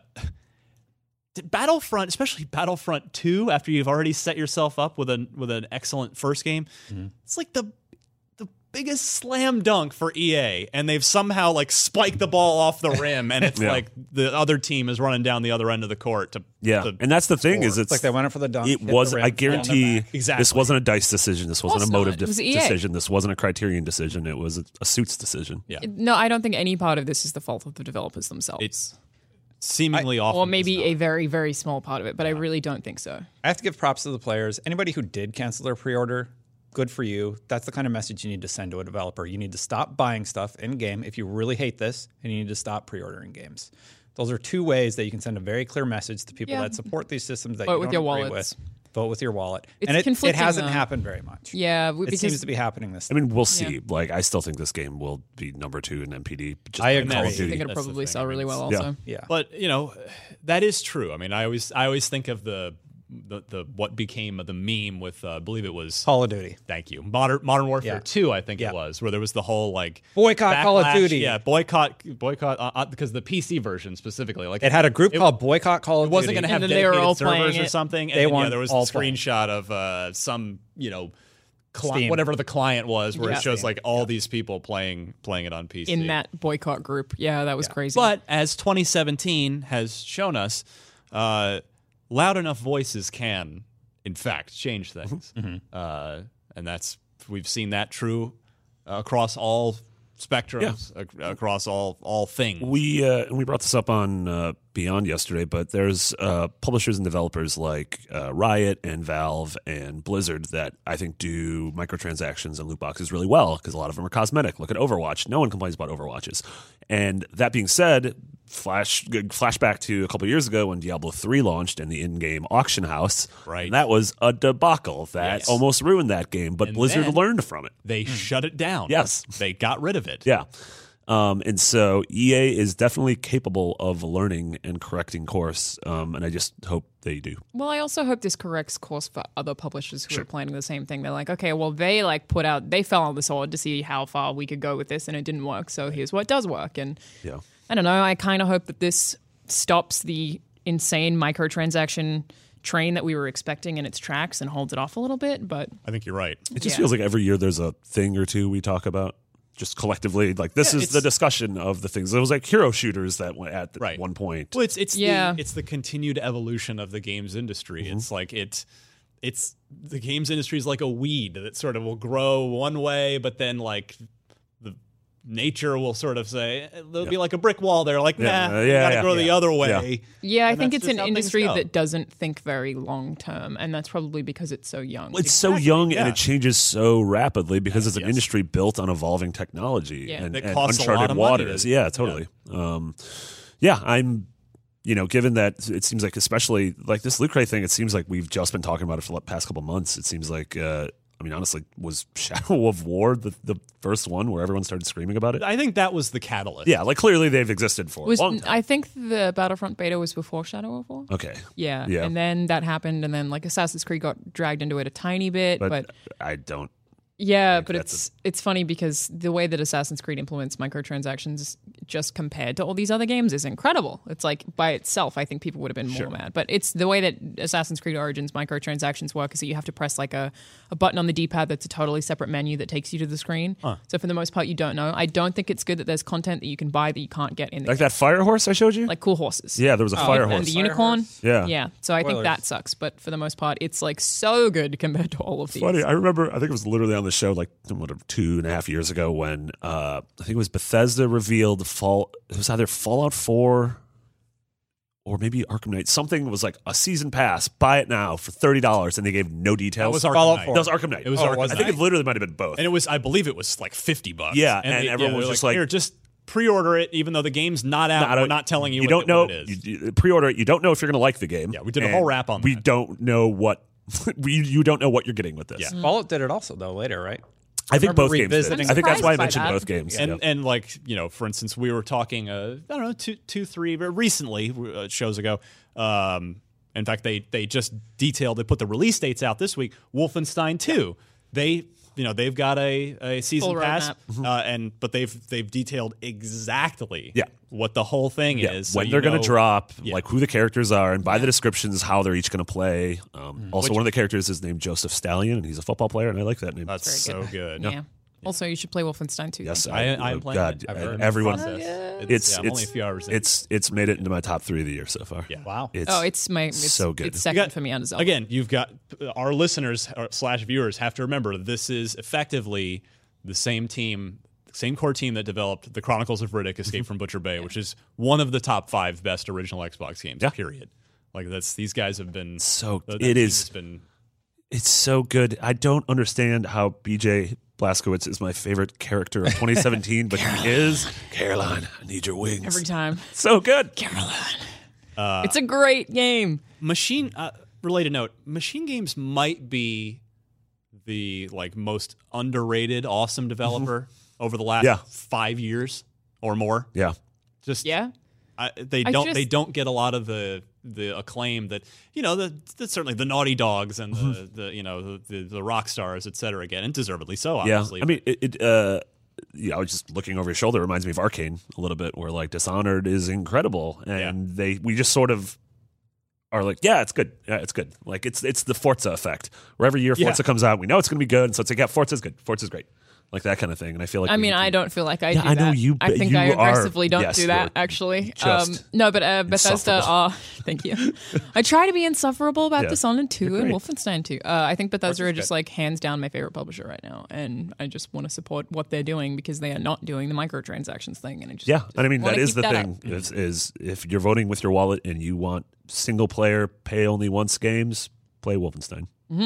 Battlefront, especially Battlefront two, after you've already set yourself up with an with an excellent first game, it's like the the biggest slam dunk for E A, and they've somehow like spiked the ball off the rim, and it's Yeah. like the other team is running down the other end of the court to Yeah, to and that's the thing score. is it's It's like they went up for the dunk. It hit the was. rim, I fell on their guarantee back. Exactly. this wasn't a Dice decision. This wasn't a course Motive not. It def- was E A. decision. This wasn't a Criterion decision. It was a, a Suits decision. Yeah. No, I don't think any part of this is the fault of the developers themselves. It's seemingly off, or maybe a very, very small part of it, but I really don't think so. I have to give props to the players. Anybody who did cancel their pre-order, good for you. That's the kind of message you need to send to a developer. You need to stop buying stuff in game if you really hate this, and you need to stop pre-ordering games. Those are two ways that you can send a very clear message to people Yeah. that support these systems that Vote you with don't your agree wallets. with. Vote with your wallet. It's and it, it conflicting, hasn't though. happened very much. Yeah, w- It because seems to be happening this I mean, we'll Yeah. see. Like, I still think this game will be number two in M P D. Just I by agree. Call I of Duty. think it'll That's the probably thing. sell I mean, really well yeah. also. Yeah. But you know, that is true. I mean, I always I always think of the the, the what became of the meme with uh, I believe it was Call of Duty. Thank you. Modern Modern Warfare Yeah. two, I think Yeah. it was, where there was the whole like Boycott Call of backlash. Duty. Yeah, boycott boycott uh, uh, because the P C version specifically, like It had a group it, called Boycott Call of It wasn't Duty. going to have And then they were dedicated all servers playing or it. something. And They then, yeah, want there was all the playing. screenshot of uh, some you know. Cli- Steam. whatever the client was, where Yeah. it shows like all these people playing playing it on P C In that boycott group. Yeah, that was crazy. But as twenty seventeen has shown us, uh, loud enough voices can, in fact, change things, uh, and that's we've seen that true uh, across all spectrums, ac- across all all things. We uh, and we brought this up on uh, Beyond yesterday, but there's uh, publishers and developers like uh, Riot and Valve and Blizzard that I think do microtransactions and loot boxes really well because a lot of them are cosmetic. Look at Overwatch; no one complains about Overwatches. And that being said, flash flashback to a couple years ago when Diablo three launched and the in-game auction house, Right. and that was a debacle that Yes. almost ruined that game. But And Blizzard then- learned from it. They shut it down. Yes. they got rid of it. Yeah. Um, and so E A is definitely capable of learning and correcting course, um, and I just hope they do. Well, I also hope this corrects course for other publishers who are planning the same thing. They're like, okay, well, they like put out, they fell on the sword to see how far we could go with this, and it didn't work. So here's what does work. And Yeah. I don't know. I kind of hope that this stops the insane microtransaction train that we were expecting in its tracks and holds it off a little bit. But I think you're right. It just Yeah. feels like every year there's a thing or two we talk about. Just collectively, like this Yeah, is it's- the discussion of the things. It was like hero shooters that went at the, Right. one point. Well, it's it's Yeah. the it's the continued evolution of the games industry. Mm-hmm. It's like it it's the games industry is like a weed that sort of will grow one way, but then like the nature will sort of say there'll be like a brick wall there, like Yeah, nah, uh, you yeah, gotta yeah, grow the yeah. other Yeah. way. yeah, I And think that's it's just an how things industry go. that doesn't think very long term. And that's probably because it's so young. It's so young yeah. and it changes so rapidly because it's an Yes. industry built on evolving technology Yeah. and, That and costs a lot uncharted of money waters. to- yeah, totally. Um, yeah, I'm. You know, given that it seems like, especially like this Loot Crate thing, it seems like we've just been talking about it for the past couple months. It seems like, uh, I mean, honestly, was Shadow of War the, the first one where everyone started screaming about it? I think that was the catalyst. Yeah, like clearly they've existed for was, a long time. I think the Battlefront beta was before Shadow of War. Okay. Yeah. Yeah. And then that happened, and then like Assassin's Creed got dragged into it a tiny bit, But, but, I don't. yeah, think but that's it's it's funny because the way that Assassin's Creed implements microtransactions just compared to all these other games is incredible. It's like by itself, I think people would have been Sure. more mad. But it's the way that Assassin's Creed Origins microtransactions work is that you have to press like a, a button on the D-pad that's a totally separate menu that takes you to the screen. So for the most part, you don't know. I don't think it's good that there's content that you can buy that you can't get in the Like that fire horse I showed you? like cool horses. Yeah, there was a fire and horse. the unicorn. Yeah. Yeah. So I think Spoilers. that sucks. But for the most part, it's like so good compared to all of these. Funny. I remember. I think it was literally on the show like what, two and a half years ago when uh, I think it was Bethesda revealed Fall. It was either Fallout Four or maybe Arkham Knight. Something was like a season pass. Buy it now for thirty dollars, and they gave no details. That was Arkham Fallout Knight. four. That was Arkham Knight. It was Oh, Arkham was I it? think it literally might have been both. And it was, I believe it was like fifty bucks. Yeah, and it- everyone yeah, was they're just like- here, just pre-order it, even though the game's not out. Not We're a- not telling you, You what, don't know. what it is. You, you pre-order it. You don't know if you're going to like the game. Yeah, we did a and whole wrap on We that. don't know what. we, you don't know what you're getting with this. Yeah. Fallout did it also though later, right? I think remember both games. Did. revisiting- I think that's why I surprised by mentioned that. both games. And yeah. and like you know, for instance, we were talking, uh, I don't know, two, two, three, but recently uh, shows ago. Um, in fact, they they just detailed. They put the release dates out this week. Wolfenstein two. They you know they've got a, a season Full pass, roadmap. uh, and but they've they've detailed exactly Yeah. what the whole thing Yeah, is. so when you they're going know- to drop, Yeah. like who the characters are, and by the descriptions, how they're each going to play. Um, also, Which- one of the characters is named Joseph Stallion, and he's a football player, and I like that name. That's so good. Yeah. Also, you should play Wolfenstein two. Yes, I, I, I'm oh, playing God, it. I've uh, heard everyone. the process. It's, It's yeah, I'm it's only a few hours in. it's it's made it into my top three of the year so far. Yeah. Wow. It's, Oh, it's my it's, so good. It's You second got- for me under Zelda. Again, you've got our listeners or slash viewers have to remember this is effectively the same team, same core team that developed the Chronicles of Riddick: Escape from Butcher Bay, which is one of the top five best original Xbox games. Yeah. Period. Like that's these guys have been So that it team is- has been It's so good. I don't understand how B J Blazkowicz is my favorite character of twenty seventeen, but he is. Caroline, I need your wings. Every time. So good. uh, It's a great game. machine uh, related note. Machine Games might be the like most underrated, awesome developer over the last Yeah. five years or more. Yeah. Just Yeah. I, they I don't just- they don't get a lot of the the acclaim that you know the, the certainly the Naughty Dogs and the, the you know the, the the rock stars et cetera get, and deservedly so. Obviously, Yeah. I mean, it. it uh, yeah, I was just looking over your shoulder. It reminds me of Arcane a little bit, where like Dishonored is incredible, and they we just sort of are like, yeah, it's good, yeah, it's good. Like it's it's the Forza effect, where every year Yeah. Forza comes out, we know it's going to be good, and so it's like, yeah, Forza's good, Forza's great, like that kind of thing. And I feel like I we mean, need I to- don't feel like I Yeah, do I know that. you- I think you I are- aggressively don't yes, do you're that, actually. just Um, no, but uh, Bethesda insufferable. are. Thank you. I try to be insufferable about Yeah. Dishonored two You're and great. Wolfenstein two. Uh, I think Bethesda Forza's are just good. like hands down my favorite publisher right now, and I just want to support what they're doing because they are not doing the microtransactions thing. And I just Yeah, and I mean wanna that is keep the that thing up. is, is if you're voting with your wallet and you want single player pay only once games, play Wolfenstein.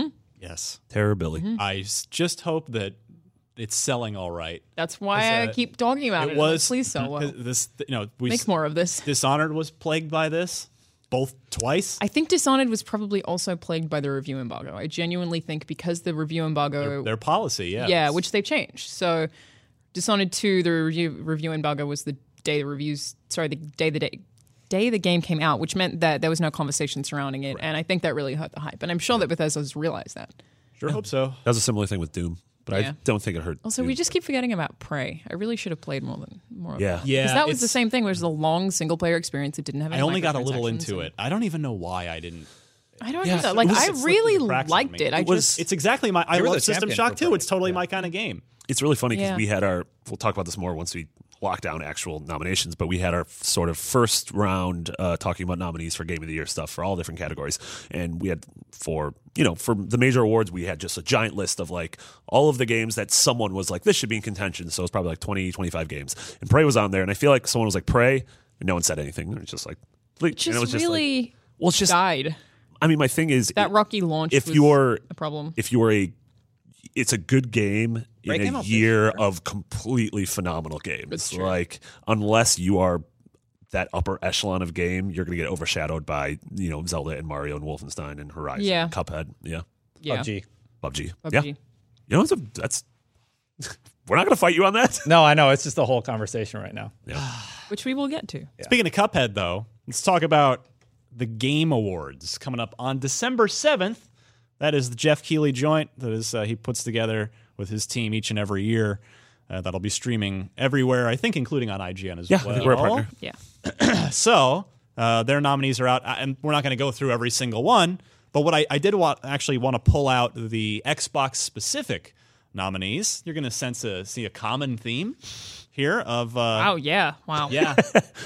yes. Terribility. Mm-hmm. I s- just hope that it's selling all right. That's why As I a- keep talking about it. It I'm like, was please sell well. this you know we Make more of this. Dishonored was plagued by this both twice. I think Dishonored was probably also plagued by the review embargo. I genuinely think because the review embargo, their, their policy, yeah, yeah, It's- which they've changed. So Dishonored two, the review review embargo was the day the reviews, sorry, the day the day. day the game came out, which meant that there was no conversation surrounding it, and I think that really hurt the hype. And I'm sure that Bethesda's realized that. sure hope so. That was a similar thing with Doom, but Yeah. I don't think it hurt. Also, Doom. we just keep forgetting about Prey. I really should have played more than more. Of Yeah. that. Yeah, because that was the it's- same thing. Where it was a long single player experience. It didn't have. Any I only got a little microtransactions into and- it. I don't even know why I didn't. I don't Yeah, know. it Like was- I it slipped really through the cracks for liked me. it. I It was- just It's exactly my. I You were love the System champion Shock for too. Prey. It's totally Yeah. my kind of game. It's really funny because Yeah. we had our. We'll talk about this more once we lock down actual nominations, but we had our sort of first round uh, talking about nominees for Game of the Year stuff for all different categories, and we had for you know for the major awards we had just a giant list of like all of the games that someone was like this should be in contention. So it was probably like twenty, twenty-five games, and Prey was on there, and I feel like someone was like Prey, and no one said anything. It was just like, and just it was just really like, well, it's just. died. I mean, my thing is That rocky launch. if was you're a problem. if you're a it's a good game Prey in came a out this year year. of completely phenomenal games. That's true. Like unless you are that upper echelon of game, you're going to get overshadowed by, you know, Zelda and Mario and Wolfenstein and Horizon, Yeah. Cuphead, yeah. yeah. P U B G. P U B G. P U B Yeah. G. You know, it's a, that's we're not going to fight you on that. No, I know. It's just the whole conversation right now. Which we will get to. Speaking of Cuphead, though, let's talk about the Game Awards coming up on December seventh. That is the Jeff Keighley joint that is uh, he puts together with his team each and every year. Uh, that'll be streaming everywhere, I think, including on I G N as Yeah, I well. think we're a partner. Yeah. So uh, their nominees are out, uh, and we're not going to go through every single one. But what I, I did want, actually want to pull out the Xbox specific nominees. You're going to sense a see a common theme here of uh, Wow. Yeah. Wow. yeah.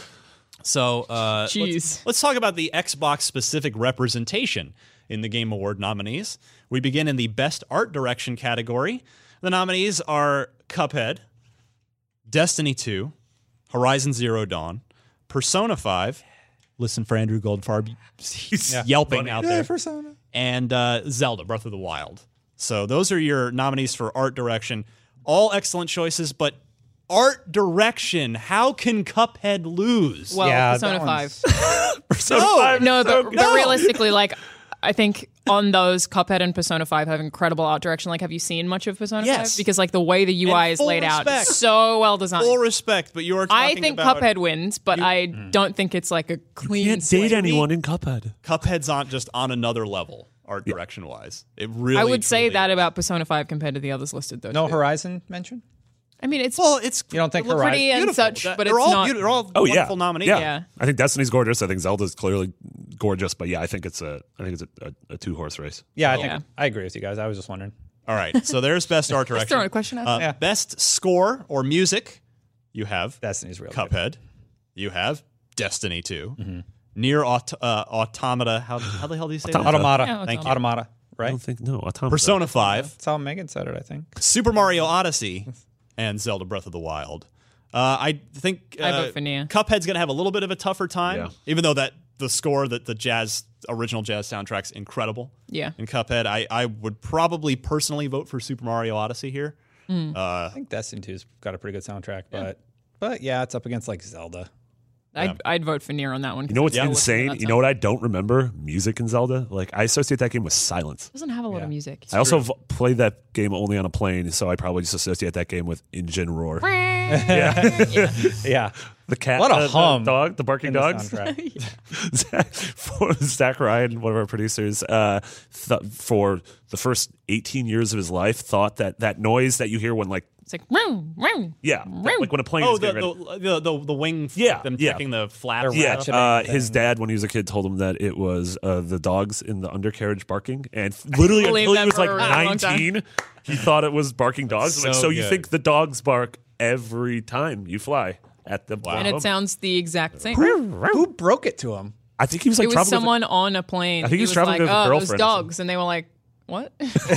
So uh, Jeez. let's, let's talk about the Xbox specific representation in the Game Award nominees. We begin in the Best Art Direction category. The nominees are Cuphead, Destiny two, Horizon Zero Dawn, Persona five, listen for Andrew Goldfarb. He's Yeah. yelping Funny. out Yeah, there. Persona. And uh, Zelda, Breath of the Wild. So those are your nominees for art direction. All excellent choices, but art direction, how can Cuphead lose? Well, Yeah, Persona that one's- five. Persona No, five. No, is so but, good. but realistically, like, I think on those, Cuphead and Persona five have incredible art direction. Like, have you seen much of Persona Yes. five? Because, like, the way the U I And is full laid out respect. is so well designed. Full respect, but you are I talking think about Cuphead wins, but I don't think it's like a clean Can't slate. date anyone in Cuphead. Cuphead's on just on another level, art direction wise. It really. I would say truly that is. about Persona five compared to the others listed, though. No too. Horizon mention? I mean, it's Well, it's You don't think it looks Horizon- pretty and beautiful. such, That- but they're it's all not. beautiful. They're all Oh yeah, wonderful nominees. Yeah. Yeah. I think Destiny's gorgeous. I think Zelda's clearly gorgeous. But yeah, I think it's a I think it's a, a, a two horse race. Yeah, I Yeah. think I agree with you guys. I was just wondering. All right, so there's best art direction. throwing a question out Uh, there. Yeah. Best score or music, you have Destiny's real good. Cuphead. You have Destiny two. Mm-hmm. Near aut- uh, Automata. How, how the hell do you say that? Automata. Yeah, Thank you. Automata, I right? don't think no. Automata. Persona five. That's how Megan said it, I think. Super Mario Odyssey, and Zelda Breath of the Wild. Uh, I think uh, I vote for Nia. Cuphead's going to have a little bit of a tougher time, Yeah. even though that the score, that the jazz original jazz soundtrack's incredible. Yeah. In Cuphead, I, I would probably personally vote for Super Mario Odyssey here. Mm. Uh, I think Destiny two's got a pretty good soundtrack, but but yeah, it's up against like Zelda. I'd, I'd vote for Nier on that one. You know what's Yeah, listen to insane? that You know what I don't remember? Music in Zelda. Like I associate that game with silence. It doesn't have a lot Yeah. of music. I also v- played that game only on a plane, so I probably just associate that game with engine roar. yeah, Yeah. the cat, A lot of uh, the hum dog, the barking in the dogs. soundtrack. Zach, for Zach Ryan, one of our producers, uh, th- for the first eighteen years of his life, thought that that noise that you hear when, like, It's like, vroom, vroom. yeah, that- like when a plane oh, is the, getting ready. the, the, the, the wing, Yeah, them yeah. checking the flaps. They're Yeah, ratcheting uh, thing. his dad, when he was a kid, told him that it was uh, the dogs in the undercarriage barking, and literally believe until that he was for like a really long time. nineteen, he thought it was barking dogs. I'm like, so so you good. think the dogs bark every time you fly at the And it sounds the exact same. Who broke it to him? I think he was like it was traveling with- someone on a plane. I think he was was traveling like, with a oh, those girlfriend or dogs. And they were like, what?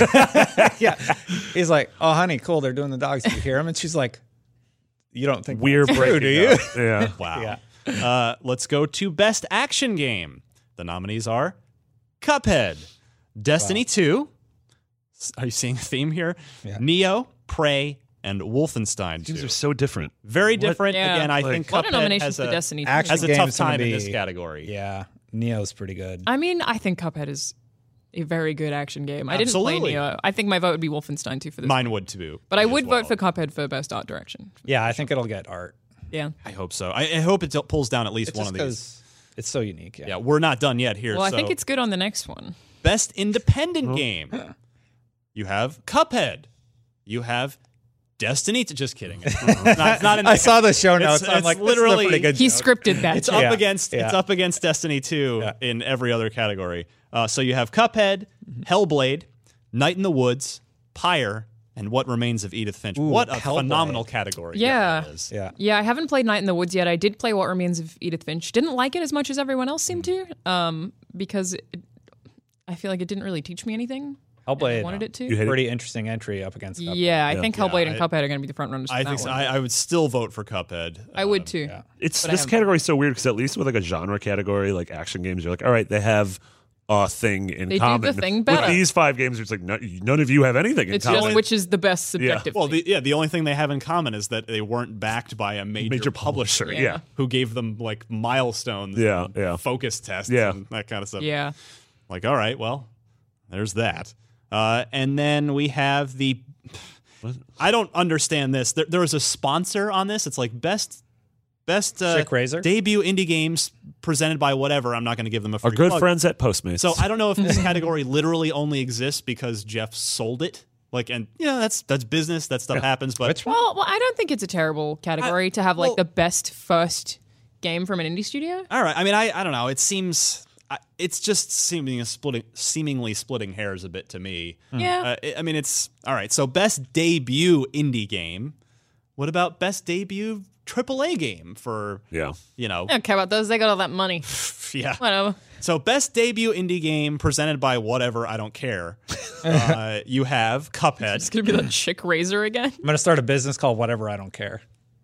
Yeah. He's like, oh, honey, cool. They're doing the dogs. Did you hear him? And she's like, you don't think we're that's true, breaking do you? up. Yeah. Wow. Yeah. Uh, let's go to Best Action Game. The nominees are Cuphead, Destiny two. S- Are you seeing a theme here? Yeah. Neo, Prey, and Wolfenstein These two. are so different. Very different. Yeah. Again, I Like- think A lot of Cuphead nominations has for a, Destiny. Action has a game's tough gonna time in be- this category. Yeah. Neo's pretty good. I mean, I think Cuphead is a very good action game. I didn't Absolutely. play Neo. I think my vote would be Wolfenstein two for this. Mine would too. But I as would well. vote for Cuphead for best art direction. Yeah, I think it'll get art. Yeah. I hope so. I, I hope it pulls down at least It's one just of these. because it's so unique. Yeah. Yeah, we're not done yet here. Well, I so think it's good on the next one. Best Independent Game. You have Cuphead. You have Destiny. To, just kidding. It's not, it's not in I the- saw the show It's- notes. I'm it's like, literally- literally pretty good He joke. scripted that. It's too. up Yeah, against yeah. it's up against Destiny two Yeah. in every other category. Uh, so you have Cuphead, Hellblade, Night in the Woods, Pyre, and What Remains of Edith Finch. Ooh, what a Hellblade. phenomenal category! Yeah. that is. Yeah. Yeah, I haven't played Night in the Woods yet. I did play What Remains of Edith Finch. Didn't like it as much as everyone else seemed to, um, because it, I feel like it didn't really teach me anything. Hellblade. I wanted it to. You hate it? Pretty interesting entry up against Cuphead. Yeah, I Yeah. think Yeah, Hellblade and I- Cuphead are going to be the front runners. For I that think so. one. I, I would still vote for Cuphead. I would Um, too. yeah. It's But I this haven't category is so weird because at least with like a genre category like action games, you're like, all right, they have a thing in They do common. the thing With better. these five games, it's like none, none of you have anything in It's common. just which is the best subjective. Well, thing. the, yeah, the only thing they have in common is that they weren't backed by a major, Major publisher, publisher, yeah. who gave them like milestones, Yeah, and yeah. focus tests, Yeah. and that kind of stuff. yeah. Like, all right, well, there's that. Uh, and then we have the. I don't understand this. There, there is a sponsor on this. It's like best, best uh, Chick Razor? debut indie games presented by whatever. I'm not going to give them a free Our good plug. friends at Postmates. So I don't know if this category literally only exists because Jeff sold it. Like, and you know, that's that's business. That stuff happens. But Which one? Well, well, I don't think it's a terrible category to have like well- the best first game from an indie studio. all right. I mean, I, I don't know. It seems I- it's just seeming splitting, seemingly splitting hairs a bit to me. Yeah. Uh, I- I mean, it's all right. So best debut indie game. What about best debut triple A game for yeah. you know? I don't care about those. They got all that money. Yeah. Whatever. So best debut indie game presented by whatever. I don't care. uh, you have Cuphead. It's gonna be that Chick Razor again. I'm going to start a business called Whatever I Don't Care.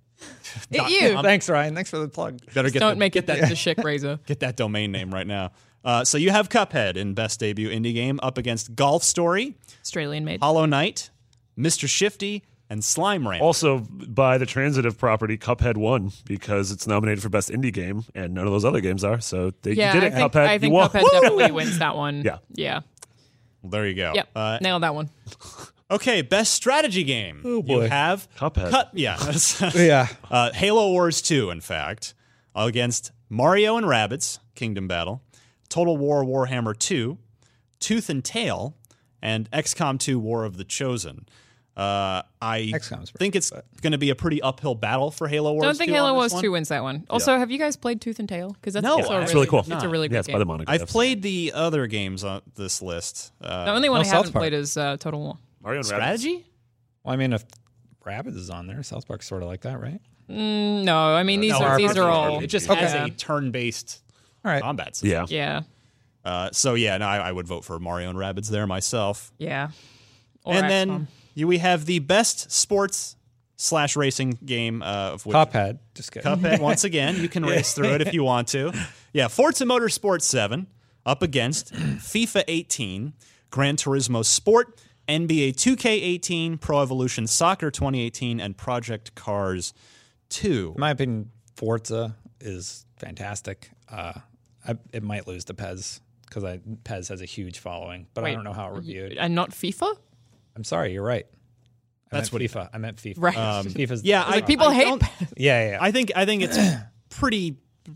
It you. Thanks, Ryan. Thanks for the plug. Better get Don't the, make get it that the, the Schick Razor. Get that domain name right now. Uh, so you have Cuphead in Best Debut Indie Game up against Golf Story, Australian made. Hollow Knight, Mister Shifty, and Slime Ranch. Also, by the transitive property, Cuphead won because it's nominated for Best Indie Game, and none of those other games are. So they, Yeah, you did it, I think, Cuphead. I think you won. Cuphead definitely wins that one. Yeah. Yeah. Well, there you go. Yep. Uh, Nailed that one. okay, Best Strategy Game. Oh, boy. You have Cuphead. Cut, yeah. Yeah. Uh, Halo Wars two, in fact, against Mario and Rabbids Kingdom Battle, Total War Warhammer two, Tooth and Tail, and X COM two War of the Chosen. Uh, I X COM's think it's going to be a pretty uphill battle for Halo Wars. Don't think two Halo on this Wars one. two wins that one. Also, have you guys played Tooth and Tail? Because that's No, also a it's really, really cool. It's a really Yeah, good it's game. by the Monica. I've played the other games on this list. Uh, The only one No, I South haven't Park. played is uh, Total War. Mario and Rabbids. Strategy? Well, I mean, if Rabbids is on there, South Park's sort of like that, right? Mm, no, I mean these No, are these R P G. are all. It just Okay. has Yeah. a turn-based All right. combat system. Yeah. Yeah, Uh, so yeah, no, I, I would vote for Mario and Rabbids there myself. yeah. Or and X then COM. you, we have the best sports slash racing game uh, of which Cuphead. Just kidding. Cuphead. Once again, you can race through it if you want to. Yeah, Forza Motorsport seven up against FIFA eighteen, Gran Turismo Sport, N B A two K eighteen, Pro Evolution Soccer twenty eighteen, and Project Cars two. In my opinion, Forza is fantastic. Uh, I, it might lose to Pez because I Pez has a huge following, but I Wait, don't know how it reviewed. And not FIFA. I'm sorry, you're right. I That's meant what- FIFA. I meant FIFA. Right. Um, FIFA's yeah, I, People I hate. don't- yeah, yeah, yeah. I think I think it's pretty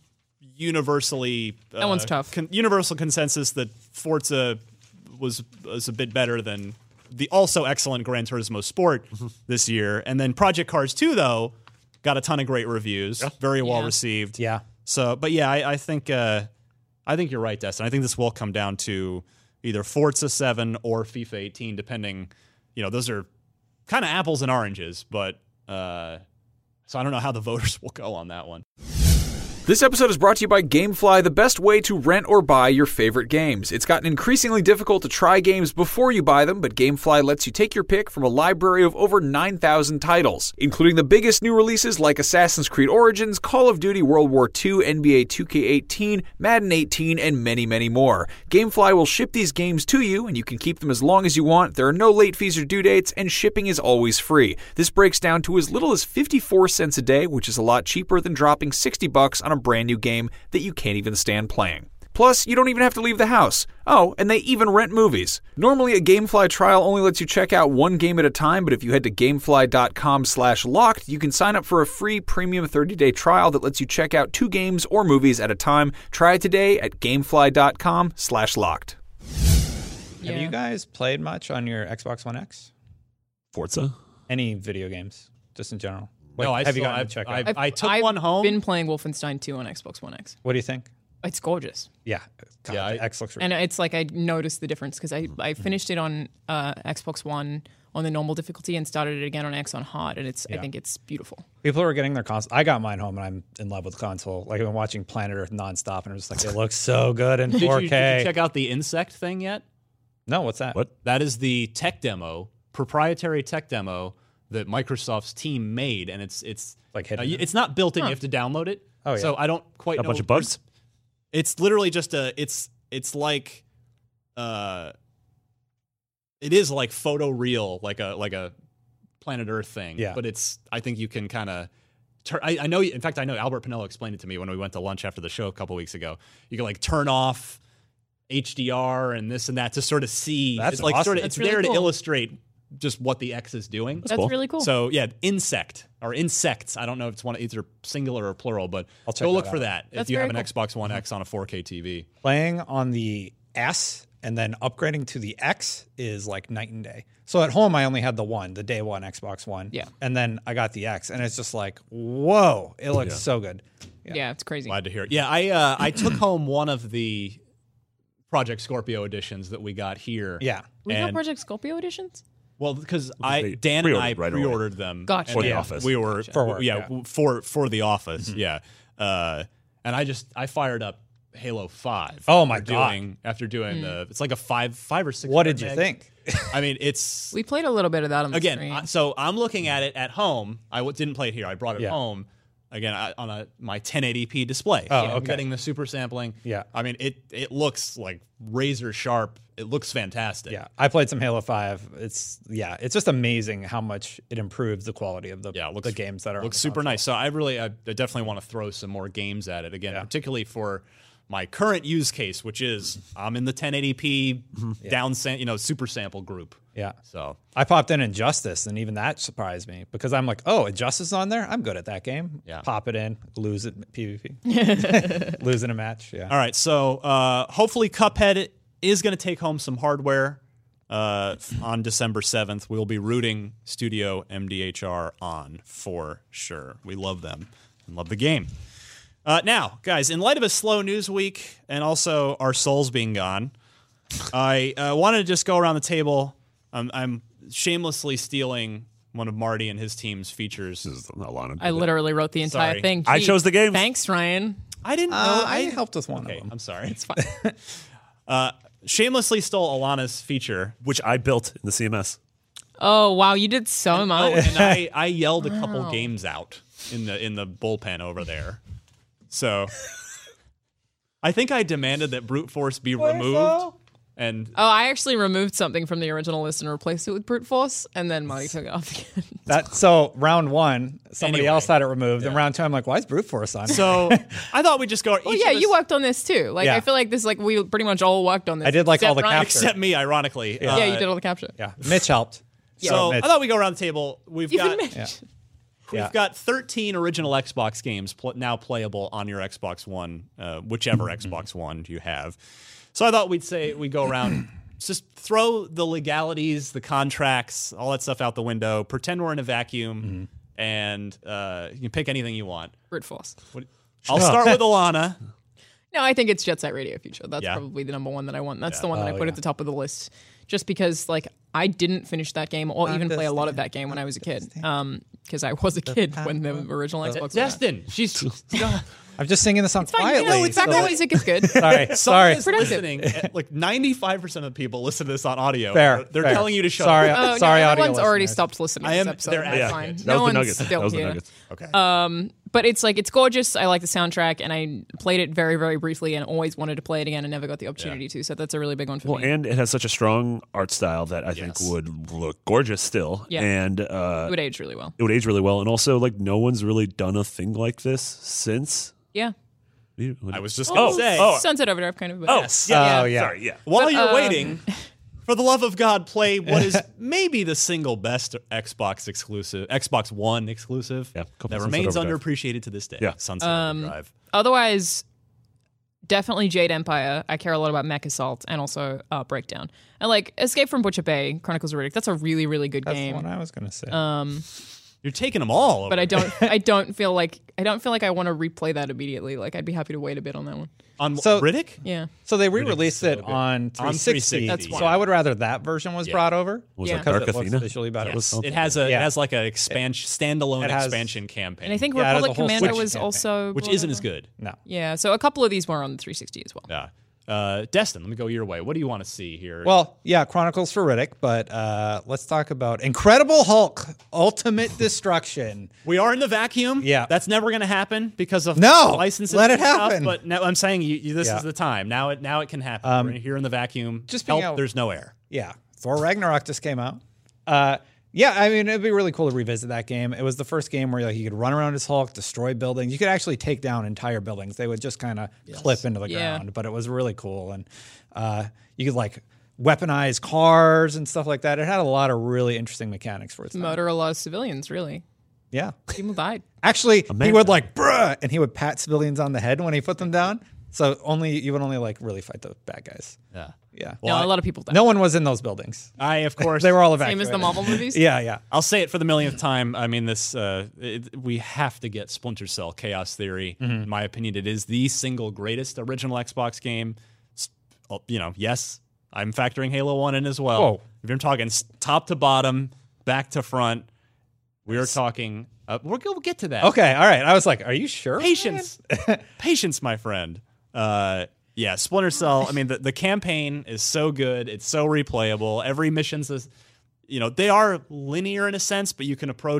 universally uh, That one's tough. Con- universal consensus that Forza was was a bit better than the also excellent Gran Turismo Sport this year, and then Project Cars two though got a ton of great reviews, very well Yeah. received. yeah. So, but yeah, I, I think uh, I think you're right, Destin. I think this will come down to either Forza seven or FIFA eighteen, depending. You know, those are kind of apples and oranges, but uh, so I don't know how the voters will go on that one. This episode is brought to you by GameFly, the best way to rent or buy your favorite games. It's gotten increasingly difficult to try games before you buy them, but GameFly lets you take your pick from a library of over nine thousand titles, including the biggest new releases like Assassin's Creed Origins, Call of Duty World War two, N B A two K eighteen, Madden eighteen, and many, many more. GameFly will ship these games to you, and you can keep them as long as you want. There are no late fees or due dates, and shipping is always free. This breaks down to as little as fifty-four cents a day, which is a lot cheaper than dropping sixty bucks on a brand new game that you can't even stand playing. Plus, you don't even have to leave the house. Oh, and they even rent movies. Normally, a GameFly trial only lets you check out one game at a time, but if you head to gamefly.com slash locked, you can sign up for a free premium thirty-day trial that lets you check out two games or movies at a time. Try it today at gamefly.com slash locked. Yeah. Have you guys played much on your Xbox One X? Forza? Any video games, just in general? No, I have you still- gotten I've- to check out? I've- I've- I took I've one home. Been playing Wolfenstein two on Xbox One X. What do you think? It's gorgeous. Yeah, God, Yeah, I- the X looks really And it's like I noticed the difference because I, I finished it on uh, Xbox One on the normal difficulty and started it again on X on hard, and it's I Yeah. think it's beautiful. People are getting their console. I got mine home, and I'm in love with the console. Like I've been watching Planet Earth nonstop, and I'm just like, it looks so good in Did you, four K. did you check out the Insect thing yet? No, what's that? What? That is the tech demo, proprietary tech demo that Microsoft's team made, and it's it's Like uh, hidden? y- it's not built in. You have to download it. Oh, yeah. So I don't quite A know. bunch of bugs? It's literally just a. It's it's like, uh, it is like photo real, like a like a Planet Earth thing. Yeah. But it's. I think you can kind of. Tur- I, I know. In fact, I know Albert Pinello explained it to me when we went to lunch after the show a couple weeks ago. You can like turn off H D R and this and that to sort of see. That's it's like awesome. sort of. That's It's really there cool. to illustrate just what the X is doing. That's cool. really cool. So yeah, insect or insects. I don't know if it's one either singular or plural, but I'll check go look that for out. that That's if you have very an cool. Xbox One X on a four K T V. Playing on the S and then upgrading to the X is like night and day. So at home, I only had the one, the day one Xbox One. Yeah. And then I got the X, and it's just like, whoa, it looks Yeah. so good. yeah. it's crazy. Glad to hear it. Yeah, I uh, I took home one of the Project Scorpio editions that we got here. Yeah. We got and- Project Scorpio editions. Well, because I they Dan and I pre-ordered right away. pre-ordered them Gotcha. and For the yeah, office. We were For work, yeah, yeah. w- for for the office. Yeah, uh, and I just I fired up Halo Five. Oh, my after God. Doing, after doing the it's like a five five or six. What did you meg. think? I mean, it's We played a little bit of that on the again. screen. I- So I'm looking at it at home. I w- didn't play it here. I brought it Yeah. home. again I, on a my ten eighty p display. Oh, So I'm okay. getting the super sampling. Yeah. I mean it it looks like razor sharp. It looks fantastic. Yeah, I played some Halo five. It's yeah, it's just amazing how much it improves the quality of the Yeah, it looks, the games that are on looks the super console. nice. So I really, I, I definitely want to throw some more games at it again, particularly for my current use case, which is I'm in the ten eighty p down, sam- you know, super sample group. Yeah. So I popped in Injustice, and even that surprised me because I'm like, oh, Injustice is on there. I'm good at that game. Yeah. Pop it in, lose it PvP, lose in a match. Yeah. all right, so uh, hopefully Cuphead is going to take home some hardware uh, on December seventh. We'll be rooting Studio M D H R on for sure. We love them and love the game. Uh, now, guys, in light of a slow news week and also our souls being gone, I uh, wanted to just go around the table. Um, I'm shamelessly stealing one of Marty and his team's features. This is not Lana. I literally wrote the entire Sorry. thing. I Gee, chose the game. Thanks, Ryan. I didn't know. Uh, I helped with one Okay, of them. I'm sorry. It's fine. Uh, shamelessly stole Alana's feature. which I built in the C M S. Oh wow, you did so Oh, much. and I, I yelled a couple Wow. games out in the in the bullpen over there. So I think I demanded that brute force be removed. And Oh, I actually removed something from the original list and replaced it with brute force, and then Marty took it off again. That so round one, somebody Anyway. else had it removed, and round two, I'm like, why is brute force on? so I thought we'd just go. Well, each yeah, of us- you worked on this too. Like Yeah. I feel like this, like we pretty much all worked on this. I did, like, all except the Ryan. capture. except me, ironically. Yeah, Uh, you did all the capture. yeah, Mitch helped. So Mitch. I thought we go around the table. We've Even got Mitch. Yeah. we've Yeah. got thirteen original Xbox games pl- now playable on your Xbox One, uh, whichever Xbox One you have. So I thought we'd say we go around, just throw the legalities, the contracts, all that stuff out the window. Pretend we're in a vacuum, and uh, you can pick anything you want. Brute force. What, I'll start with Alana. No, I think it's Jet Set Radio Future. That's Yeah. probably the number one that I want. That's Yeah. the one that I Oh, put yeah. at the top of the list, just because like I didn't finish that game or even play a lot of that game when I was a kid. Um, because I was a kid when the original Xbox. was out. Destin, she's I'm just singing the song Fine, quietly. you know, it's background so- music is good. Sorry, sorry. Someone is listening. Like ninety-five percent of the people listen to this on audio. Fair, They're, they're fair. telling you to shut Sorry, up. Oh, sorry, no, audio everyone's already listeners. stopped listening. I to am- this episode. they're That's yeah, fine. That no was the one's Nuggets. still That was the here. Nuggets. Okay. Um, but it's like it's gorgeous. I like the soundtrack, and I played it very, very briefly, and always wanted to play it again, and never got the opportunity to. So that's a really big one for Well, me. and it has such a strong art style that I Yes. think would look gorgeous still. Yeah. And uh, It would age really well. it would age really well. And also, like, no one's really done a thing like this since. Yeah. I was just Oh, going to say, oh. Sunset Overdrive, kind of. But Oh, yes. yeah. Oh, yeah. Sorry, yeah. while But, you're uh, waiting, for the love of God, play what is maybe the single best Xbox exclusive, Xbox One exclusive Yeah, go play that Sunset remains Overdrive. underappreciated to this day. Yeah. Sunset Um, Overdrive. Otherwise, definitely Jade Empire. I care a lot about Mech Assault and also uh, Breakdown. And like Escape from Butcher Bay, Chronicles of Riddick. That's a really, really good That's the game. one I was gonna say. Um, You're taking them all. but over I don't. I don't feel like. I don't feel like I want to replay that immediately. Like I'd be happy to wait a bit on that one. on So- Riddick. Yeah. so they re-released so it good. on On three three sixty. sixty, That's So why. I would rather that version was Yeah. brought over. Was Yeah. that Dark Because it looks Athena? visually better. Yes. It has a Yeah. it has like a expansion standalone It has- expansion campaign, And I think Yeah, it has a Republic whole Commando Switch was campaign, also which brought isn't over. as good. No. Yeah. So a couple of these were on the three sixty as well. Yeah. Uh, Destin, let me go your way. What do you want to see here? Well, yeah, Chronicles for Riddick, but uh, let's talk about Incredible Hulk: Ultimate Destruction. we are in the vacuum. Yeah. that's never going to happen because of No! licenses. Let it and stuff, happen. But now I'm saying you, you, this Yeah. is the time. Now it now it can happen. Um, We're here in the vacuum. just being help. out- There's no air. Yeah, Thor Ragnarok just came out. Uh, yeah, I mean, it'd be really cool to revisit that game. It was the first game where like you could run around as Hulk, destroy buildings. You could actually take down entire buildings. They would just kind of clip into the Yeah. ground, but it was really cool. And uh, you could like weaponize cars and stuff like that. It had a lot of really interesting mechanics for its time. Murder a lot of civilians. Really, Yeah. people died. Actually, he Amazing. would like bruh, and he would pat civilians on the head when he put them down. So only you would only like really fight the bad guys. Yeah. Yeah. no, a lot of people died. No one was in those buildings. I of course They were all Same evacuated. as the Marvel movies. Yeah, yeah. I'll say it for the millionth time. I mean, this uh, it, we have to get Splinter Cell: Chaos Theory. Mm-hmm. In my opinion, it is the single greatest original Xbox game. S- uh, You know, yes, I'm factoring Halo One in as well. Whoa. If you're talking s- top to bottom, back to front, we are talking. Uh, we're, we'll get to that. Okay, all right. I was like, are you sure? Patience, patience, my friend. Uh, yeah, Splinter Cell. I mean, the, the campaign is so good. It's so replayable. Every mission's, a, you know, they are linear in a sense, but you can approach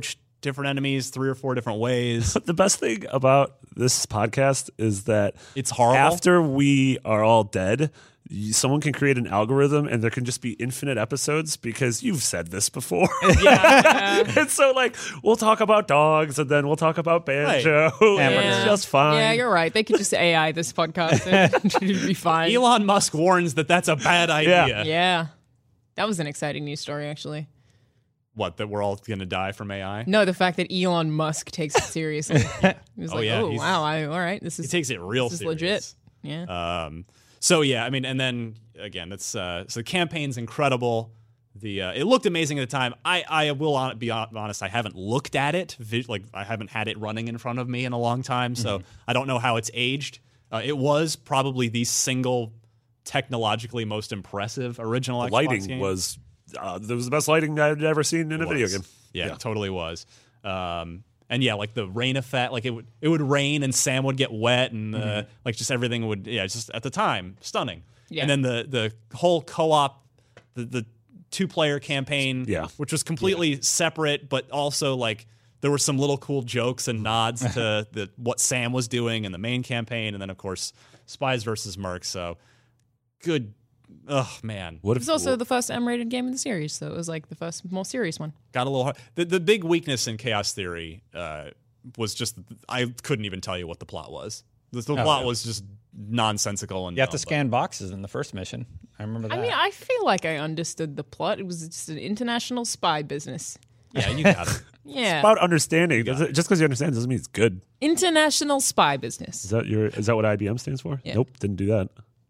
different enemies three or four different ways. The best thing about this podcast is that it's horrible. After we are all dead, you- someone can create an algorithm and there can just be infinite episodes because you've said this before. Yeah. And so, like, we'll talk about dogs and then we'll talk about Banjo. Right. And Yeah. it's just fine. Yeah, you're right. They could just A I this podcast and it'd be fine. Elon Musk warns that that's a bad idea. Yeah. Yeah. That was an exciting news story, actually. What, that we're all going to die from A I? No, the fact that Elon Musk takes it seriously. He was Oh, like, yeah, oh, he's- wow, I, all right. This is, He takes it real this is serious. legit. Yeah. Um, so yeah, I mean, and then again, that's uh, so the campaign's incredible. The uh, it looked amazing at the time. I I will hon- be hon- honest, I haven't looked at it. vis- Like I haven't had it running in front of me in a long time, so Mm-hmm. I don't know how it's aged. Uh, it was probably the single technologically most impressive original The Xbox lighting game. was uh, there was the best lighting I'd ever seen in a It video was. game. Yeah, it totally was. Um, and yeah, like the rain effect, like it would it would rain and Sam would get wet and uh, Mhm. like just everything would yeah, just at the time stunning. Yeah. And then the the whole co-op, the, the two player campaign, Yeah. which was completely separate, but also like there were some little cool jokes and nods to the what Sam was doing in the main campaign, and then of course Spies versus Mercs. So good. Oh man, What It was also the first M-rated game in the series, so it was like the first more serious one. got a little hard. The, the big weakness in Chaos Theory uh, was just I couldn't even tell you what the plot was. The, the Oh, plot yeah. was just nonsensical and You have to dumb, scan boxes in the first mission. I remember that. I mean, I feel like I understood the plot. It was just an international spy business. but- yeah, you got it. Yeah. About understanding. Does it- Just because you understand doesn't mean it's good. International spy business. Is that your? Is that what I B M stands for? Yeah. Nope, didn't do that.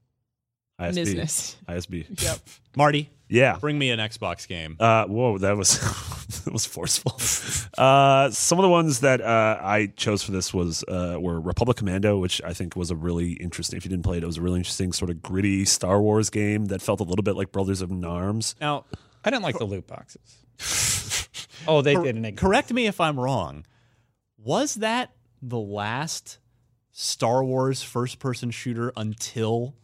I S B. Business. I S B. Yep. Marty, Yeah. bring me an Xbox game. Uh, whoa, that was that was forceful. Uh, some of the ones that uh, I chose for this was uh, were Republic Commando, which I think was a really interesting. If you didn't play it, it was a really interesting sort of gritty Star Wars game that felt a little bit like Brothers of Arms. Now, I didn't like the loot boxes. Oh, they cor- didn't. correct me if I'm wrong. Was that the last Star Wars first-person shooter until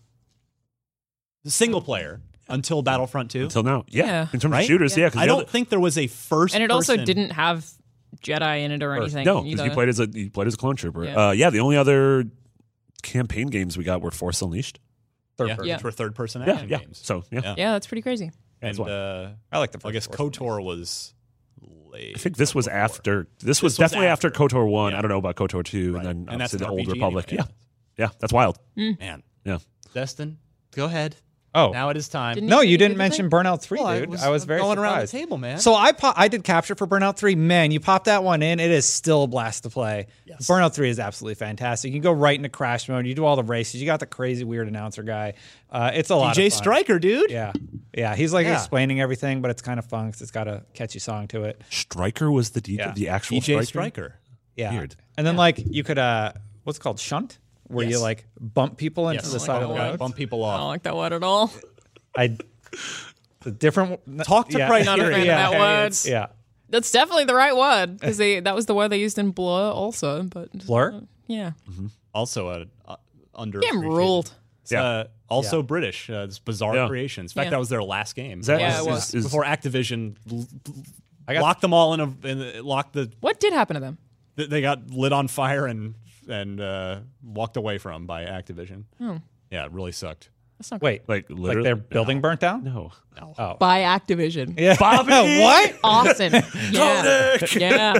the single player until Battlefront two? Until now, yeah. Yeah. In terms Right? of shooters, yeah. 'cause I the don't other- think there was a first. And it also person- didn't have Jedi in it or anything. No, because either. you played as a you played as a clone trooper. Yeah. Uh, yeah. The only other campaign games we got were Force Unleashed. Third Yeah, person. Yeah. which were third-person Yeah, action yeah. games. So yeah. Yeah. Yeah, that's pretty crazy. And why. uh, I like the. I first guess Force KOTOR was late. I think this was before. after. This This was was definitely after, after. KOTOR one. Yeah. I don't know about KOTOR two, Right. and then And that's obviously an the R P Old G Republic. anyway. Yeah, yeah. That's wild. Man, Yeah. Destin, go ahead. Oh, Now it is time. Didn't no, you you do didn't the mention thing? Burnout three, Well, I dude. was I was very going around the surprised. table, man. So I po- I did capture for Burnout three. Man, you pop that one in, it is still a blast to play. Yes. Burnout three is absolutely fantastic. You can go right into crash mode. You do all the races. You got the crazy weird announcer guy. Uh, it's a lot D J of fun. Stryker, dude. Yeah, yeah. He's like Yeah. explaining everything, but it's kind of fun 'cause it's got a catchy song to it. Striker was the D J, Yeah. the actual D J Striker. Stryker. Yeah, Weird. and then like you could uh, what's it called shunt, where you Yes. like bump people into Yes. the Oh my side of the God. road. Bump people I off. don't like that word at all. I the different Talk to yeah. Criterion. Not a fan of Yeah. that word. Yeah, That's definitely the right word because they that was the word they used in Blur also. But Blur? yeah, Also a uh, under. game ruled. Yeah. Uh, also Yeah. British. Uh, it's Bizarre Yeah. Creations. In fact, Yeah. that was their last game. Is that- Yeah, is- it is- was. is- Before Activision l- I got locked them all in a in, locked the What did happen to them? they got lit on fire and and uh, walked away from by Activision. Hmm. Yeah, it really sucked. That's not wait, Like like literally, their building burnt down. No. Oh, by Activision. yeah, Bobby! what? Austin. Yeah. Yeah.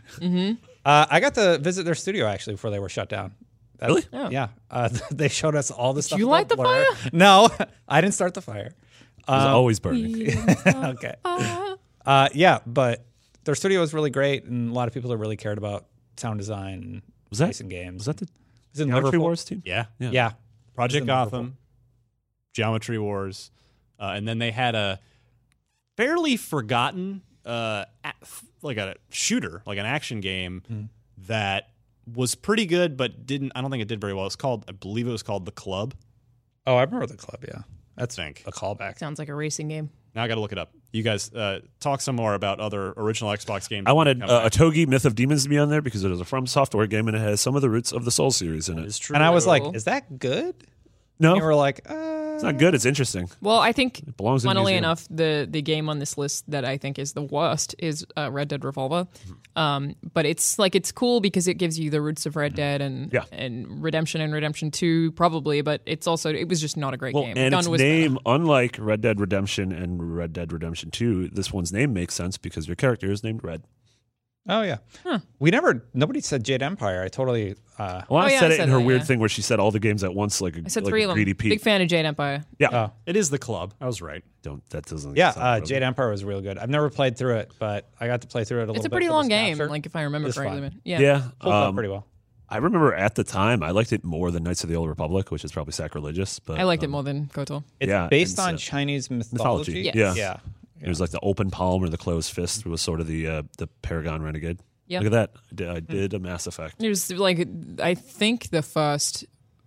Uh, I got to visit their studio actually before they were shut down. That's- Really? Oh. Yeah. Uh, they showed us all the stuff. you about light the Blur. fire? No, I didn't start the fire. It was always burning. Okay. Uh, yeah, but their studio was really great, and a lot of people that really cared about sound design and Was that racing games. Was that the was in Geometry Liverpool? Wars team? Yeah. Yeah. Yeah. Project in Liverpool. Gotham, Geometry Wars, uh, and then they had a fairly forgotten, uh, a- like a shooter, like an action game Hmm. that was pretty good, but didn't. I don't think it did very well. It's called, I believe it was called The Club. Oh, I remember the club. Yeah, that's think. a callback. Sounds like a racing game. Now I got to look it up. You guys uh, talk some more about other original Xbox games. I wanted Come uh, back. Atogi Myth of Demons to be on there because it is a From Software game and it has some of the roots of the Soul series in it. And I was like, "Is that good?" No, And you were like, uh, It's not good. It's interesting. Well, I think, It belongs in a funnily museum. enough, the the game on this list that I think is the worst is uh, Red Dead Revolver. Um, but it's like it's cool because it gives you the roots of Red Dead and Yeah. and Redemption and Redemption two probably. But it's also it was just not a great Well, game. and Done its was name, unlike Red Dead Redemption and Red Dead Redemption two, this one's name makes sense because your character is named Red. Oh yeah. We never. Nobody said Jade Empire. I totally. Uh, Well, I Oh, yeah, said I it in said her that, weird yeah. thing where she said all the games at once, like a, I said like three a of them. greedy Pete. Big fan of Jade Empire. Yeah, oh. It is the club. I was right. don't that doesn't. Yeah, sound uh, right. Jade Empire was real good. I've never played through it, but I got to play through it a little It's bit. a pretty for long this game, capture. like if I remember It's correctly. fun. but Yeah. Yeah, Holds up um, pretty well. I remember at the time I liked it more than Knights of the Old Republic, which is probably sacrilegious. But I liked it um, more than KOTOR. It's yeah, based and on so- Chinese mythology. mythology. Yes. Yeah. yeah. It was like the open palm or the closed fist was sort of the uh, the Paragon Renegade. Yeah. Look at that! I did, I did a Mass Effect. It was like I think the first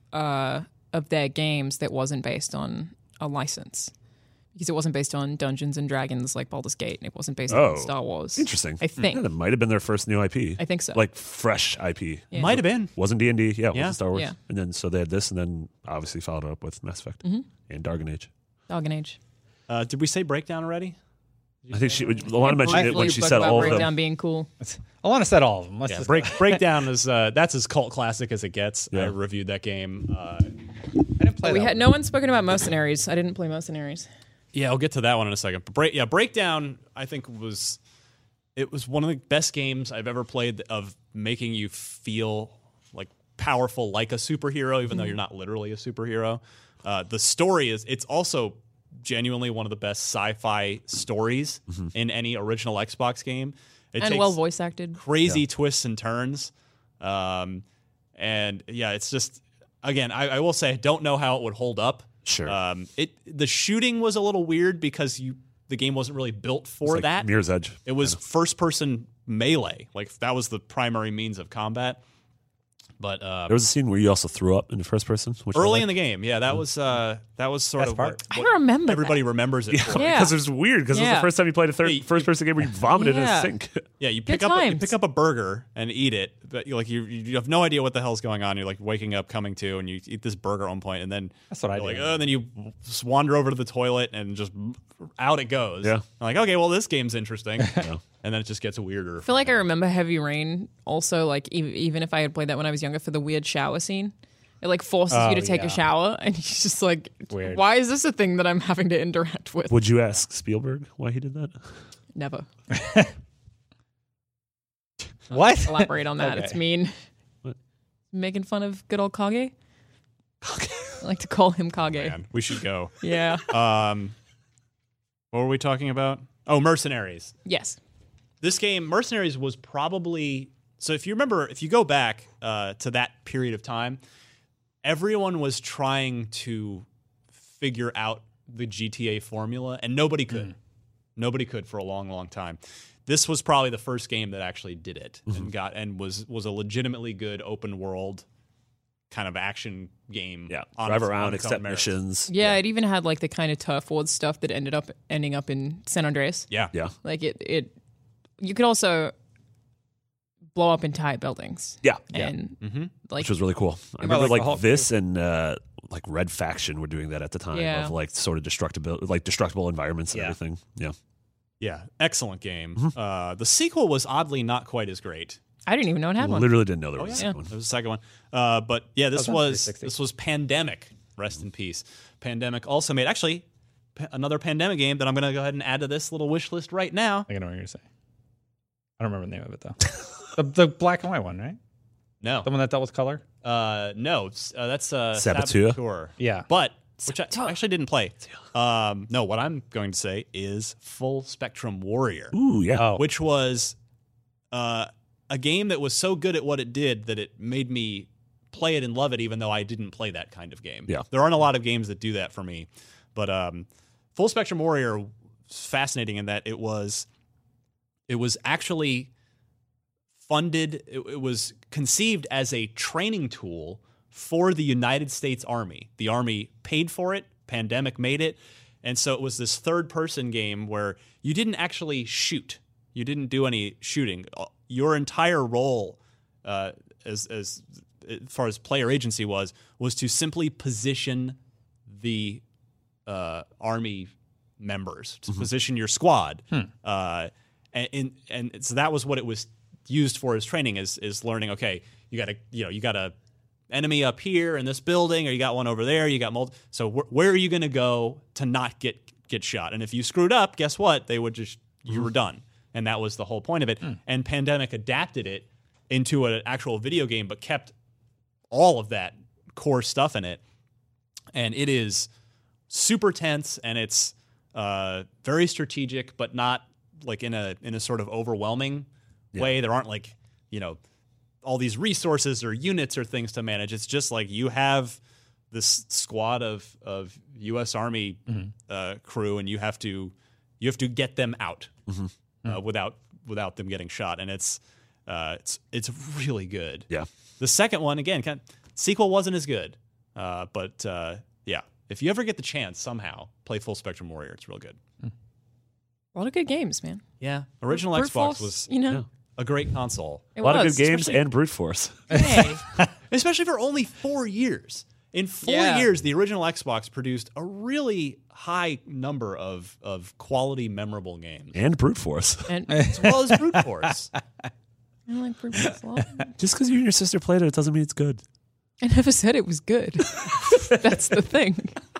uh, of their games that wasn't based on a license because it wasn't based on Dungeons and Dragons like Baldur's Gate and it wasn't based Oh, on Star Wars. Interesting. I think. yeah, that might have been their first new I P. I think so. Like fresh I P. Yeah. Might have been. Wasn't D and D, yeah, it Yeah. wasn't Star Wars. Yeah. And then so they had this, and then obviously followed it up with Mass Effect Mhm. and Dark Age. Dog Age. Uh, did we say breakdown already? I think she. Alana mentioned it when Briefly she spoke said about all of Breakdown them. being cool. Alana said all of them. Let's Yeah, just break breakdown is uh, that's as cult classic as it gets. I Yeah. reviewed that game. Uh, I didn't play Oh, we that had one. no one's spoken about Mercenaries. I didn't play Mercenaries. yeah, I'll get to that one in a second. But break, yeah, breakdown. I think was it was one of the best games I've ever played of making you feel like powerful, like a superhero, even though you're not literally a superhero. Uh, the story is it's also genuinely one of the best sci-fi stories in any original Xbox game. It And takes well voice acted. crazy twists and turns. Um, and yeah, it's just again, I, I will say I don't know how it would hold up. Sure. Um, it the shooting was a little weird because you the game wasn't really built for It's like that. Mirror's Edge. It was first person melee, like that was the primary means of combat. But uh, There was a scene where you also threw up in the first person. Which I early liked. in the game, yeah, that was uh, that was sort Best of part. what, I what remember everybody that. remembers it for. Yeah. Because it was weird because it was Yeah. the first time you played a third Yeah, you- first person game where you vomited in a Yeah. sink. Yeah, you pick Good up a, you times. pick up a burger and eat it, but you like you you have no idea what the hell's going on. You're like waking up, coming to, and you eat this burger at one point, and then That's what I you're like, do. oh, and then you just wander over to the toilet and just out it goes. Yeah. I'm like, okay, well, this game's interesting, and then it just gets weirder. I feel like I remember Heavy Rain also, like, e- even if I had played that when I was younger, for the weird shower scene. It, like, forces Oh, you to take yeah. a shower, and you're just like, Weird. why is this a thing that I'm having to interact with? Would you ask Spielberg why he did that? Never. What? Elaborate on that. Okay. It's mean. What? Making fun of good old Kage? I like to call him Kage. Man, we should go. Yeah. Um, what were we talking about? Oh, Mercenaries. Yes. This game, Mercenaries, was probably so. If you remember, if you go back uh, to that period of time, everyone was trying to figure out the G T A formula, and nobody could. Nobody could for a long, long time. This was probably the first game that actually did it and got and was was a legitimately good open world kind of action game. Yeah, on drive its- around, on its own accept merits. missions. Yeah, it even had, like, the kind of turf wars stuff that ended up ending up in San Andreas. Yeah, Yeah, Like, it, it you could also blow up entire buildings. yeah, And, Mm-hmm. like, which was really cool. I about, remember like, like, the Hulk this and uh, like Red Faction were doing that at the time Yeah. of like sort of destructible, like destructible environments and Yeah. everything. Yeah, yeah, excellent game. Mm-hmm. Uh, the sequel was oddly not quite as great. I didn't even know it had one. literally didn't know there Oh, was yeah. a second one. There was a second one. Uh, but yeah, this on was three sixty. this was Pandemic. Rest in peace. Pandemic also made actually pa- another Pandemic game that I'm going to go ahead and add to this little wish list right now. I think I know what you're gonna say. I don't remember the name of it though. the, the black and white one, right? No, The one that dealt with color. uh, no, it's, uh, that's uh, Saboteur? Saboteur. Yeah. But which I actually didn't play. Um, no, what I'm going to say is Full Spectrum Warrior. Ooh, yeah. Oh, which was uh, a game that was so good at what it did that it made me play it and love it, even though I didn't play that kind of game. Yeah. There aren't a lot of games that do that for me. But um, Full Spectrum Warrior was fascinating in that it was it was actually funded, it, it was conceived as a training tool for the United States Army. The Army paid for it, Pandemic made it, and so it was this third-person game where you didn't actually shoot. You didn't do any shooting. Your entire role, uh, as as as far as player agency was, was to simply position the uh, army members to mm-hmm. position your squad. Hmm. Uh, and, and and so that was what it was used for as training is is learning. Okay, you got a you know you got a enemy up here in this building, or you got one over there. You got multi. So wh- where are you going to go to not get get shot? And if you screwed up, guess what? They would just you mm-hmm. were done. And that was the whole point of it. Mm. And Pandemic adapted it into an actual video game, but kept all of that core stuff in it. And it is super tense, and it's uh, very strategic, but not like in a in a sort of overwhelming yeah. way. There aren't like, you know, all these resources or units or things to manage. It's just like you have this squad of of U S Army mm-hmm. uh, crew, and you have to you have to get them out. Mm-hmm. Uh, without without them getting shot, and it's uh, it's it's really good. Yeah. The second one, again, kind of, sequel wasn't as good, uh, but uh, yeah, if you ever get the chance, somehow play Full Spectrum Warrior. It's real good. A lot of good games, man. Yeah, original Brute Xbox Force, was you know yeah, a great console. It a lot was, of good games especially- and Brute Force. Hey. Especially for only four years. In four Yeah. years, the original Xbox produced a really high number of of quality, memorable games, And Brute Force. And as well as Brute Force. I like Brute Force a lot. Just because you and your sister played it, it doesn't mean it's good. I never said it was good. That's the thing.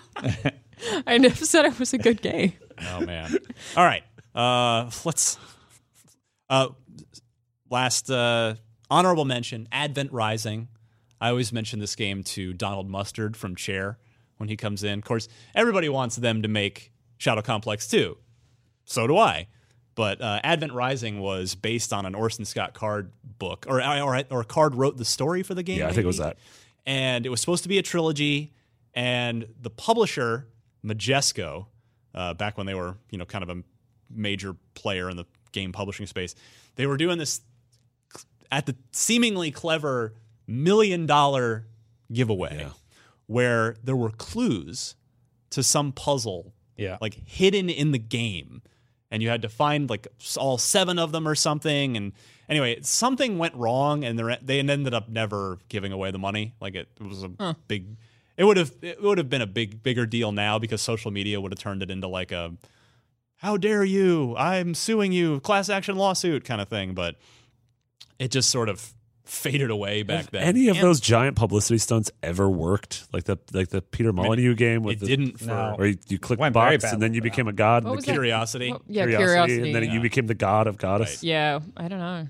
I never said it was a good game. Oh man! All right, uh, let's. Uh, last uh, honorable mention: Advent Rising. I always mention this game to Donald Mustard from Chair when he comes in. Of course, everybody wants them to make Shadow Complex two. So do I. But uh, Advent Rising was based on an Orson Scott Card book, or or, or Card wrote the story for the game. Yeah, I maybe? think it was that. And it was supposed to be a trilogy. And the publisher, Majesco, uh, back when they were, you know, kind of a major player in the game publishing space, they were doing this at the seemingly clever million dollar giveaway Yeah. where there were clues to some puzzle Yeah. like hidden in the game, and you had to find like all seven of them or something. And anyway, something went wrong, and they ended up never giving away the money. Like it, it was a Huh. big it would have it would have been a big bigger deal now, because social media would have turned it into like a how dare you, I'm suing you, class action lawsuit kind of thing. But it just sort of faded away back Have then. any of And those giant publicity stunts ever worked? Like the like the Peter Molyneux game with it the, didn't for No. where you, you click Went very box and then badly you for became that. a god. What and was the that? Curiosity. Well, yeah, curiosity, curiosity. and then yeah. you became the god of goddess. Right. Yeah, I don't know.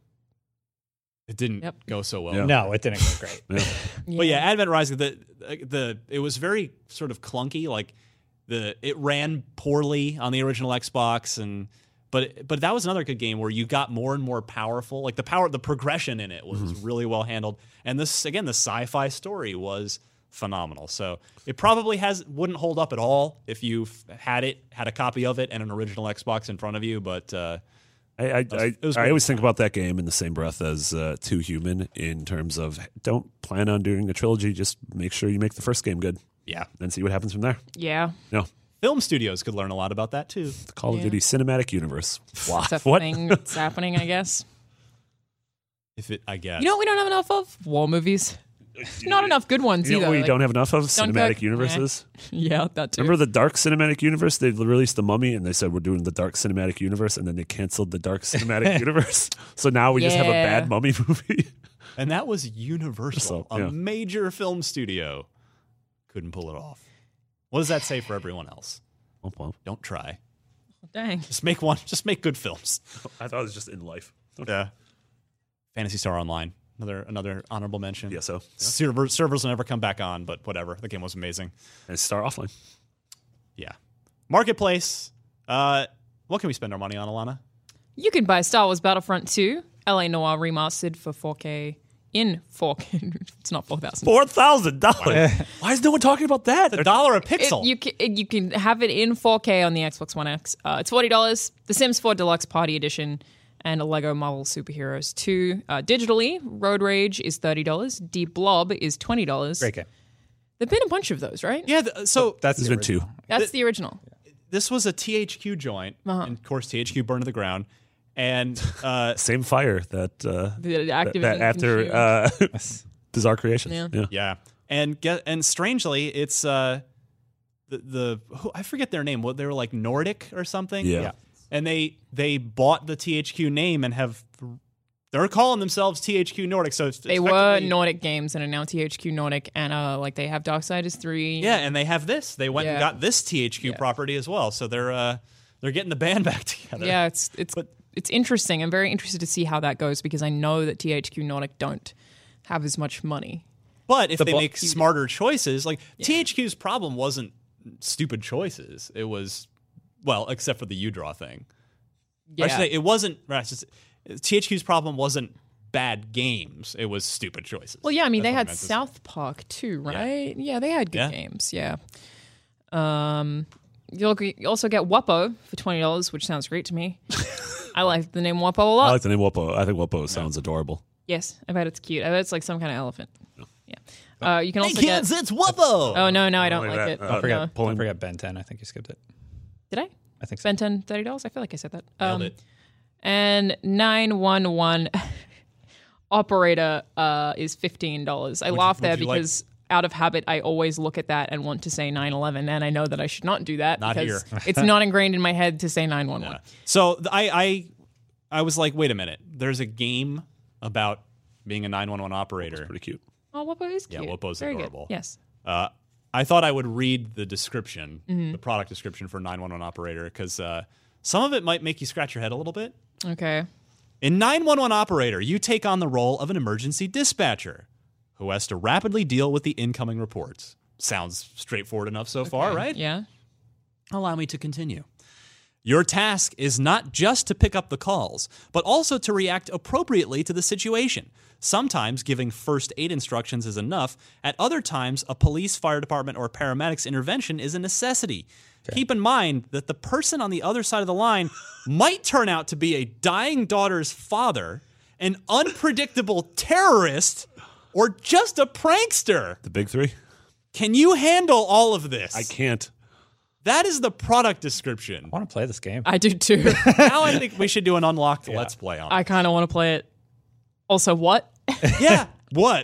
It didn't Yep. go so well. Yeah. No, it didn't go great. Yeah. But yeah, Advent Rising, the the it was very sort of clunky. Like the it ran poorly on the original Xbox, and but but that was another good game where you got more and more powerful. Like the power, the progression in it was Mm-hmm. really well handled, and this again, the sci-fi story was phenomenal. So it probably has wouldn't hold up at all if you had it, had a copy of it, and an original Xbox in front of you. But uh, I I, was- I, it was I great. always think about that game in the same breath as uh, Too Human, in terms of don't plan on doing a trilogy. Just make sure you make the first game good, yeah, then see what happens from there. Yeah. No, film studios could learn a lot about that too. the Call of Yeah. Duty cinematic universe. Wow. It's a What? thing that's happening, I guess. If it, I guess You know what we don't have enough of? War movies. Not enough good ones You know either. what we like- don't have enough of? Dunkirk, Cinematic universes. Yeah, that too. Remember the Dark Cinematic Universe? They released The Mummy, and they said we're doing the Dark Cinematic Universe, and then they canceled the Dark Cinematic Universe. So now we just have a Yeah. bad Mummy movie. And that was Universal, So, a yeah. major film studio. Couldn't pull it off. What does that say for everyone else? Oh, well, Don't try. Dang. Just make one. Just make good films. I thought it was just in life. Yeah. Phantasy Star Online. Another another honorable mention. Yeah, so. Server, servers will never come back on, but whatever. The game was amazing. And Star Offline. Yeah. Marketplace. Uh, what can we spend our money on, Alana? You can buy Star Wars Battlefront two, L A Noire remastered for four K in four K. It's not four thousand. four thousand dollars. Why is no one talking about that? A dollar a It, pixel. you can you can have it in four K on the Xbox One X. Uh, it's forty dollars. The Sims four Deluxe Party Edition and a Lego Marvel Superheroes two uh, digitally. Road Rage is thirty dollars. Deep Blob is twenty dollars. Great game. There've been a bunch of those, right? yeah. th- so That's There's the been two. original. That's the original. this was a T H Q joint, Uh-huh. and of course T H Q burned to the ground. And uh, Same fire that uh, The that, Activision that after consumed. uh, Bizarre Creations. Yeah. Yeah. yeah, and get and strangely, it's uh, the, the who, I forget their name. What they were like Nordic or something. Yeah. Yeah. And they they bought the T H Q name and have they're calling themselves T H Q Nordic. So it's they were Nordic Games and are now T H Q Nordic, and uh, like they have Darksiders three. Yeah, and they have this. They went Yeah. and got this T H Q Yeah. property as well. So they're uh, they're getting the band back together. Yeah, it's it's it's interesting. I'm very interested to see how that goes because I know that T H Q Nordic don't have as much money. But if The they bo- make smarter choices, like T H Q's problem wasn't stupid choices. It was, well, except for the U-Draw thing. Yeah. Actually, it wasn't. right, it's just- T H Q's problem wasn't bad games. It was stupid choices. Well, yeah, I mean That's they what I had meant to say. South Park too, right? Yeah, yeah they had good Yeah. games. Yeah. Um, you'll you also get Wuppo for twenty dollars, which sounds great to me. I like the name Wuppo a I lot. like the name Wuppo. I think Wuppo sounds adorable. Yes, I bet it's cute. I bet it's like some kind of elephant. Yeah. Uh, you can Hey also kids, get. it's Wuppo! Oh no, no, I don't Only like that. it. Uh, Don't forget, No. don't forget Ben ten. I think you skipped it. Did I? I think so. Ben ten, thirty dollars. I feel like I said that. Nailed Um, it. And nine one one operator uh, is fifteen dollars. I Would you- laugh would there you like- because out of habit, I always look at that and want to say nine eleven, and I know that I should not do that Not because here. it's not ingrained in my head to say nine one one. So th- I, I I was like, wait a minute. There's a game about being a nine one one operator. Pretty cute. Oh, Wuppo is Yeah, cute. Wuppo's Very adorable. Good. Yes. Uh, I thought I would read the description, Mhm. the product description for nine one one operator, because uh, some of it might make you scratch your head a little bit. Okay. In nine one one operator, you take on the role of an emergency dispatcher who has to rapidly deal with the incoming reports. Sounds straightforward enough so far, right? Yeah. Allow me to continue. Your task is not just to pick up the calls, but also to react appropriately to the situation. Sometimes giving first aid instructions is enough. At other times, a police, fire department, or paramedics intervention is a necessity. Keep in mind that the person on the other side of the line might turn out to be a dying daughter's father, an unpredictable terrorist, or just a prankster. The big three? Can you handle all of this? I can't. That is the product description. I want to play this game. I do too. Now I think we should do an unlocked Let's Play on it. I kind of want to play it. Also, what? Yeah, what?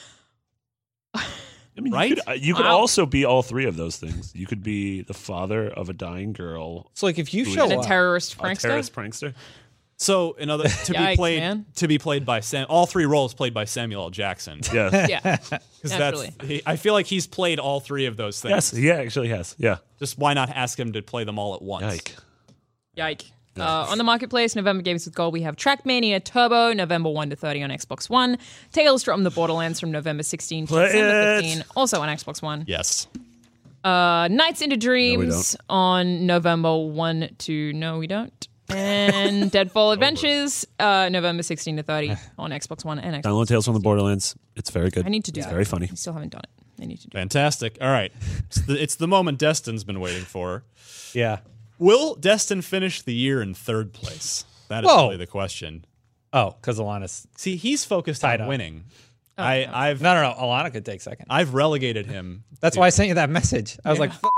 I mean, Right? You could, uh, you could Wow. also be all three of those things. You could be the father of a dying girl. So, like, if you who show is And a up, terrorist a prankster? terrorist prankster. So, in other to be Yikes, played man. to be played by Sam, all three roles played by Samuel L. Jackson. Yes. Yeah. Because Naturally. that's he, I feel like he's played all three of those things. Yes. Yeah, actually has. Yeah. Just why not ask him to play them all at once? Yike. Yike. Uh, on the marketplace, November Games with Gold, we have Trackmania Turbo, November first to thirtieth on Xbox One. Tales from the Borderlands from November sixteenth to Play December it. fifteenth, also on Xbox One. Yes. Uh, Nights into Dreams don't. on November first to, no, we don't. And Deadfall Adventures, uh, November sixteenth to thirtieth on Xbox One and Xbox. Download Tales from the Borderlands. It's very good. I need to do It's that. very funny. I still haven't done it. I need to do it. Fantastic. All right. It's the, it's the moment Destin's been waiting for. yeah. Will Destin finish the year in third place? That is Whoa. really the question. Oh, because Alana's. See, he's focused Tied on up. winning. Oh, I, no. I've No, no, no. Alana could take second. I've relegated him. That's to- why I sent you that message. I was like, F-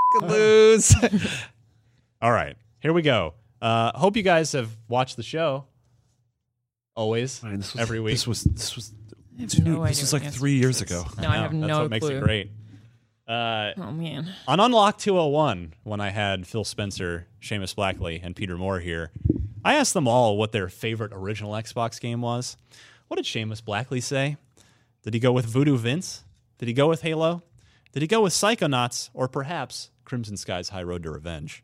lose. All right, here we go. Uh, hope you guys have watched the show. Always, I mean, this was, every week. This was this was I have two, no this idea was what like the three answer years is. ago. No, I have That's no what makes clue. it great. Uh, Oh, man. on Unlock two oh one, when I had Phil Spencer, Seamus Blackley, and Peter Moore here, I asked them all what their favorite original Xbox game was. What did Seamus Blackley say? Did he go with Voodoo Vince? Did he go with Halo? Did he go with Psychonauts? Or perhaps Crimson Sky's High Road to Revenge?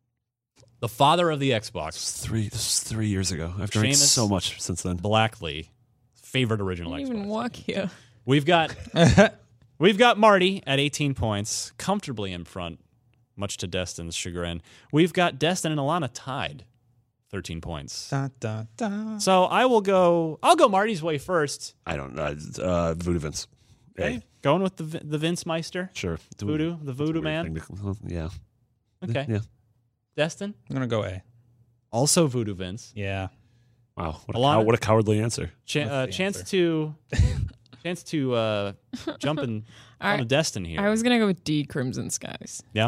The father of the Xbox, This was three. This was three years ago. I've drank Seamus so much since then. Blackley, favorite original I didn't Xbox. even walk here. We've got we've got Marty at eighteen points, comfortably in front, much to Destin's chagrin. We've got Destin and Alana tied, thirteen points. Da, da, da. So I will go. I'll go Marty's way first. I don't know. Uh, Voodoo Vince. Okay, Hey, going with the Vi- the Vince Meister, sure. Voodoo, the It's a Voodoo weird man. thing to- well, yeah. Okay, Yeah. Destin, I'm going to go A. also Voodoo Vince. Yeah. Wow. What a, Alana? cow- what a cowardly answer. Ch- uh, the chance answer? to chance to uh, jump in All on right. a Destin here. I was going to go with D, Crimson Skies. yeah.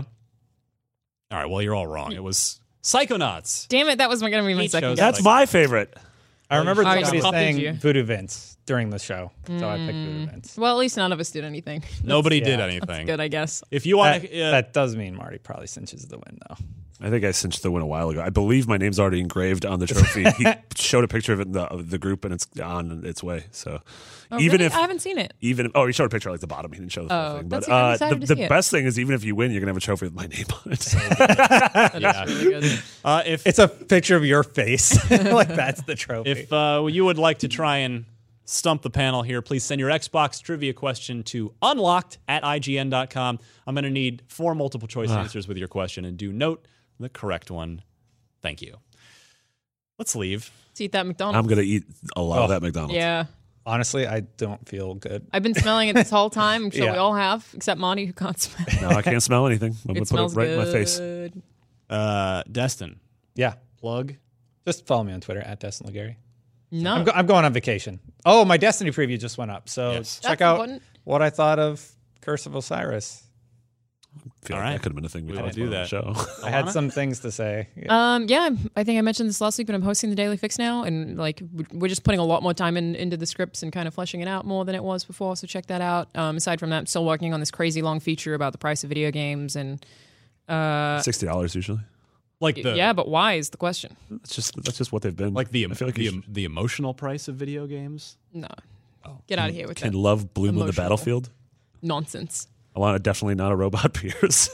All right. Well, you're all wrong. It was Psychonauts. Damn it, that was going to be my He second chose guess. That's my favorite. I I remember Oh, you somebody copied saying you. Voodoo Vince during the show, so I picked Voodoo Vince. Well, at least none of us did anything. Nobody did yeah, anything. That's good, I guess. If you want That, to, uh, that does mean Marty probably cinches the win, though. I think I cinched the win a while ago. I believe my name's already engraved on the trophy. He showed a picture of it in the, of the group, and it's on its way. So Oh, even really? if I haven't seen it. even oh, he showed a picture like the bottom. He didn't show the Oh, whole thing. that's- But I'm uh, excited the, to the see it. best thing is even if you win, you're gonna have a trophy with my name on it. So. That Yeah. is really good. uh, if It's a picture of your face. Like, that's the trophy. if uh, you would like to try and stump the panel here, please send your Xbox trivia question to unlocked at I G N dot com. I'm going to need four multiple choice Ah. answers with your question, and do note the correct one. Thank you. Let's leave. Let's eat that McDonald's. I'm gonna eat a lot of that McDonald's. Yeah. Honestly, I don't feel good. I've been smelling it this whole time. I'm sure Yeah. we all have, except Monty, who can't smell it. No, I can't smell anything. I'm gonna It put smells it right good. in my face. Uh, Destin, Yeah. plug. Just follow me on Twitter, at Destin Legary. No. I'm, go- I'm going on vacation. Oh, my Destiny preview just went up. So Yes. check That's out important. what I thought of Curse of Osiris. I feel All like right. that could have been a thing we We will talked do about on the show. I had Alana? some things to say. Yeah. Um, yeah, I'm- I think I mentioned this last week, but I'm hosting the Daily Fix now, and like w- we're just putting a lot more time in, into the scripts and kind of fleshing it out more than it was before. So check that out. Um, aside from that, I'm still working on this crazy long feature about the price of video games, and uh, Sixty dollars usually. Like the yeah, but why is the question? That's just that's just what they've been. like the I feel like the, you should- the emotional price of video games. No, get out of here with can that love Bloom of the emotional Battlefield. nonsense. Alana, definitely not a robot Pierce.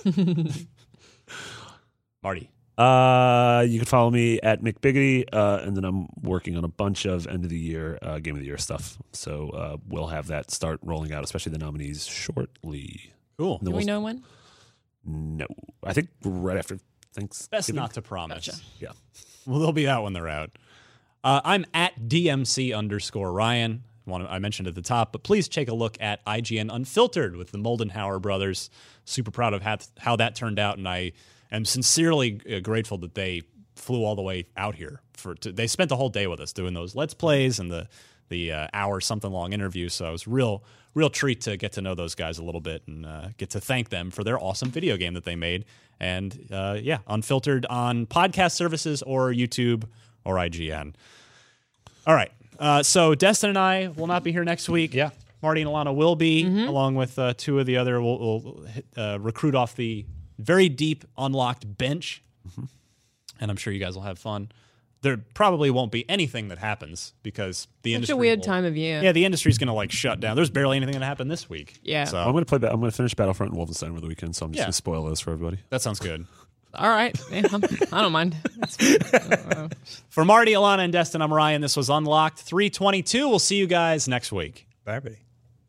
Marty. Uh, you can follow me at McBiggity, uh, and then I'm working on a bunch of end of the year, uh, game of the year stuff. So uh, we'll have that start rolling out, especially the nominees shortly. Cool. And Do then we we'll- know when? No, I think right after Thanksgiving. Best not to promise. Gotcha. Yeah. Well, they'll be out when they're out. Uh, I'm at D M C underscore Ryan. Want to- I mentioned at the top, but please take a look at I G N Unfiltered with the Moldenhauer brothers. Super proud of how, how that turned out, and I am sincerely uh, grateful that they flew all the way out here. For to, They spent the whole day with us doing those Let's Plays and the the uh, hour something long interview. So it was a real real treat to get to know those guys a little bit and uh, get to thank them for their awesome video game that they made. And uh, yeah, Unfiltered on podcast services or YouTube or I G N. All right. Uh, so Destin and I will not be here next week. Yeah. Marty and Alana will be, along with uh, two of the other. We'll, we'll uh, recruit off the very deep unlocked bench, and I'm sure you guys will have fun. There probably won't be anything that happens because the Such industry a weird will- time of year. Yeah, the industry's going to like shut down. There's barely anything going to happen this week. Yeah. So I'm gonna play. Ba- I'm gonna finish Battlefront and Wolfenstein over the weekend, so I'm just Yeah. gonna spoil those for everybody. that sounds good. All right. Yeah, I'm, I don't mind. For Marty, Alana, and Destin, I'm Ryan. This was Unlocked three twenty-two. We'll see you guys next week. Bye, everybody.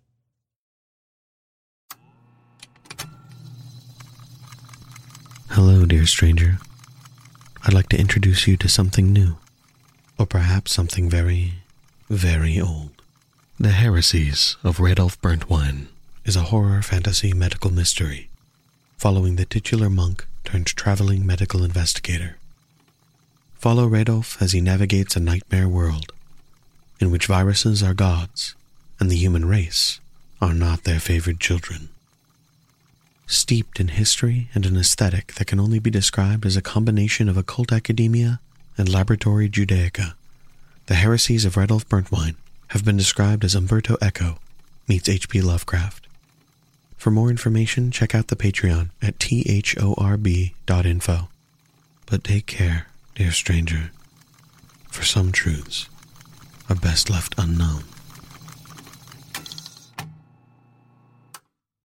Hello, dear stranger. I'd like to introduce you to something new, or perhaps something very, very old. The Heresies of Radolf Burntwine is a horror fantasy medical mystery following the titular monk turned traveling medical investigator. Follow Radolf as he navigates a nightmare world in which viruses are gods and the human race are not their favored children. Steeped in history and an aesthetic that can only be described as a combination of occult academia and laboratory Judaica, the Heresies of Radolf Burntwine have been described as Umberto Eco meets H P Lovecraft. For more information, check out the Patreon at thorb dot info. But take care, dear stranger, for some truths are best left unknown.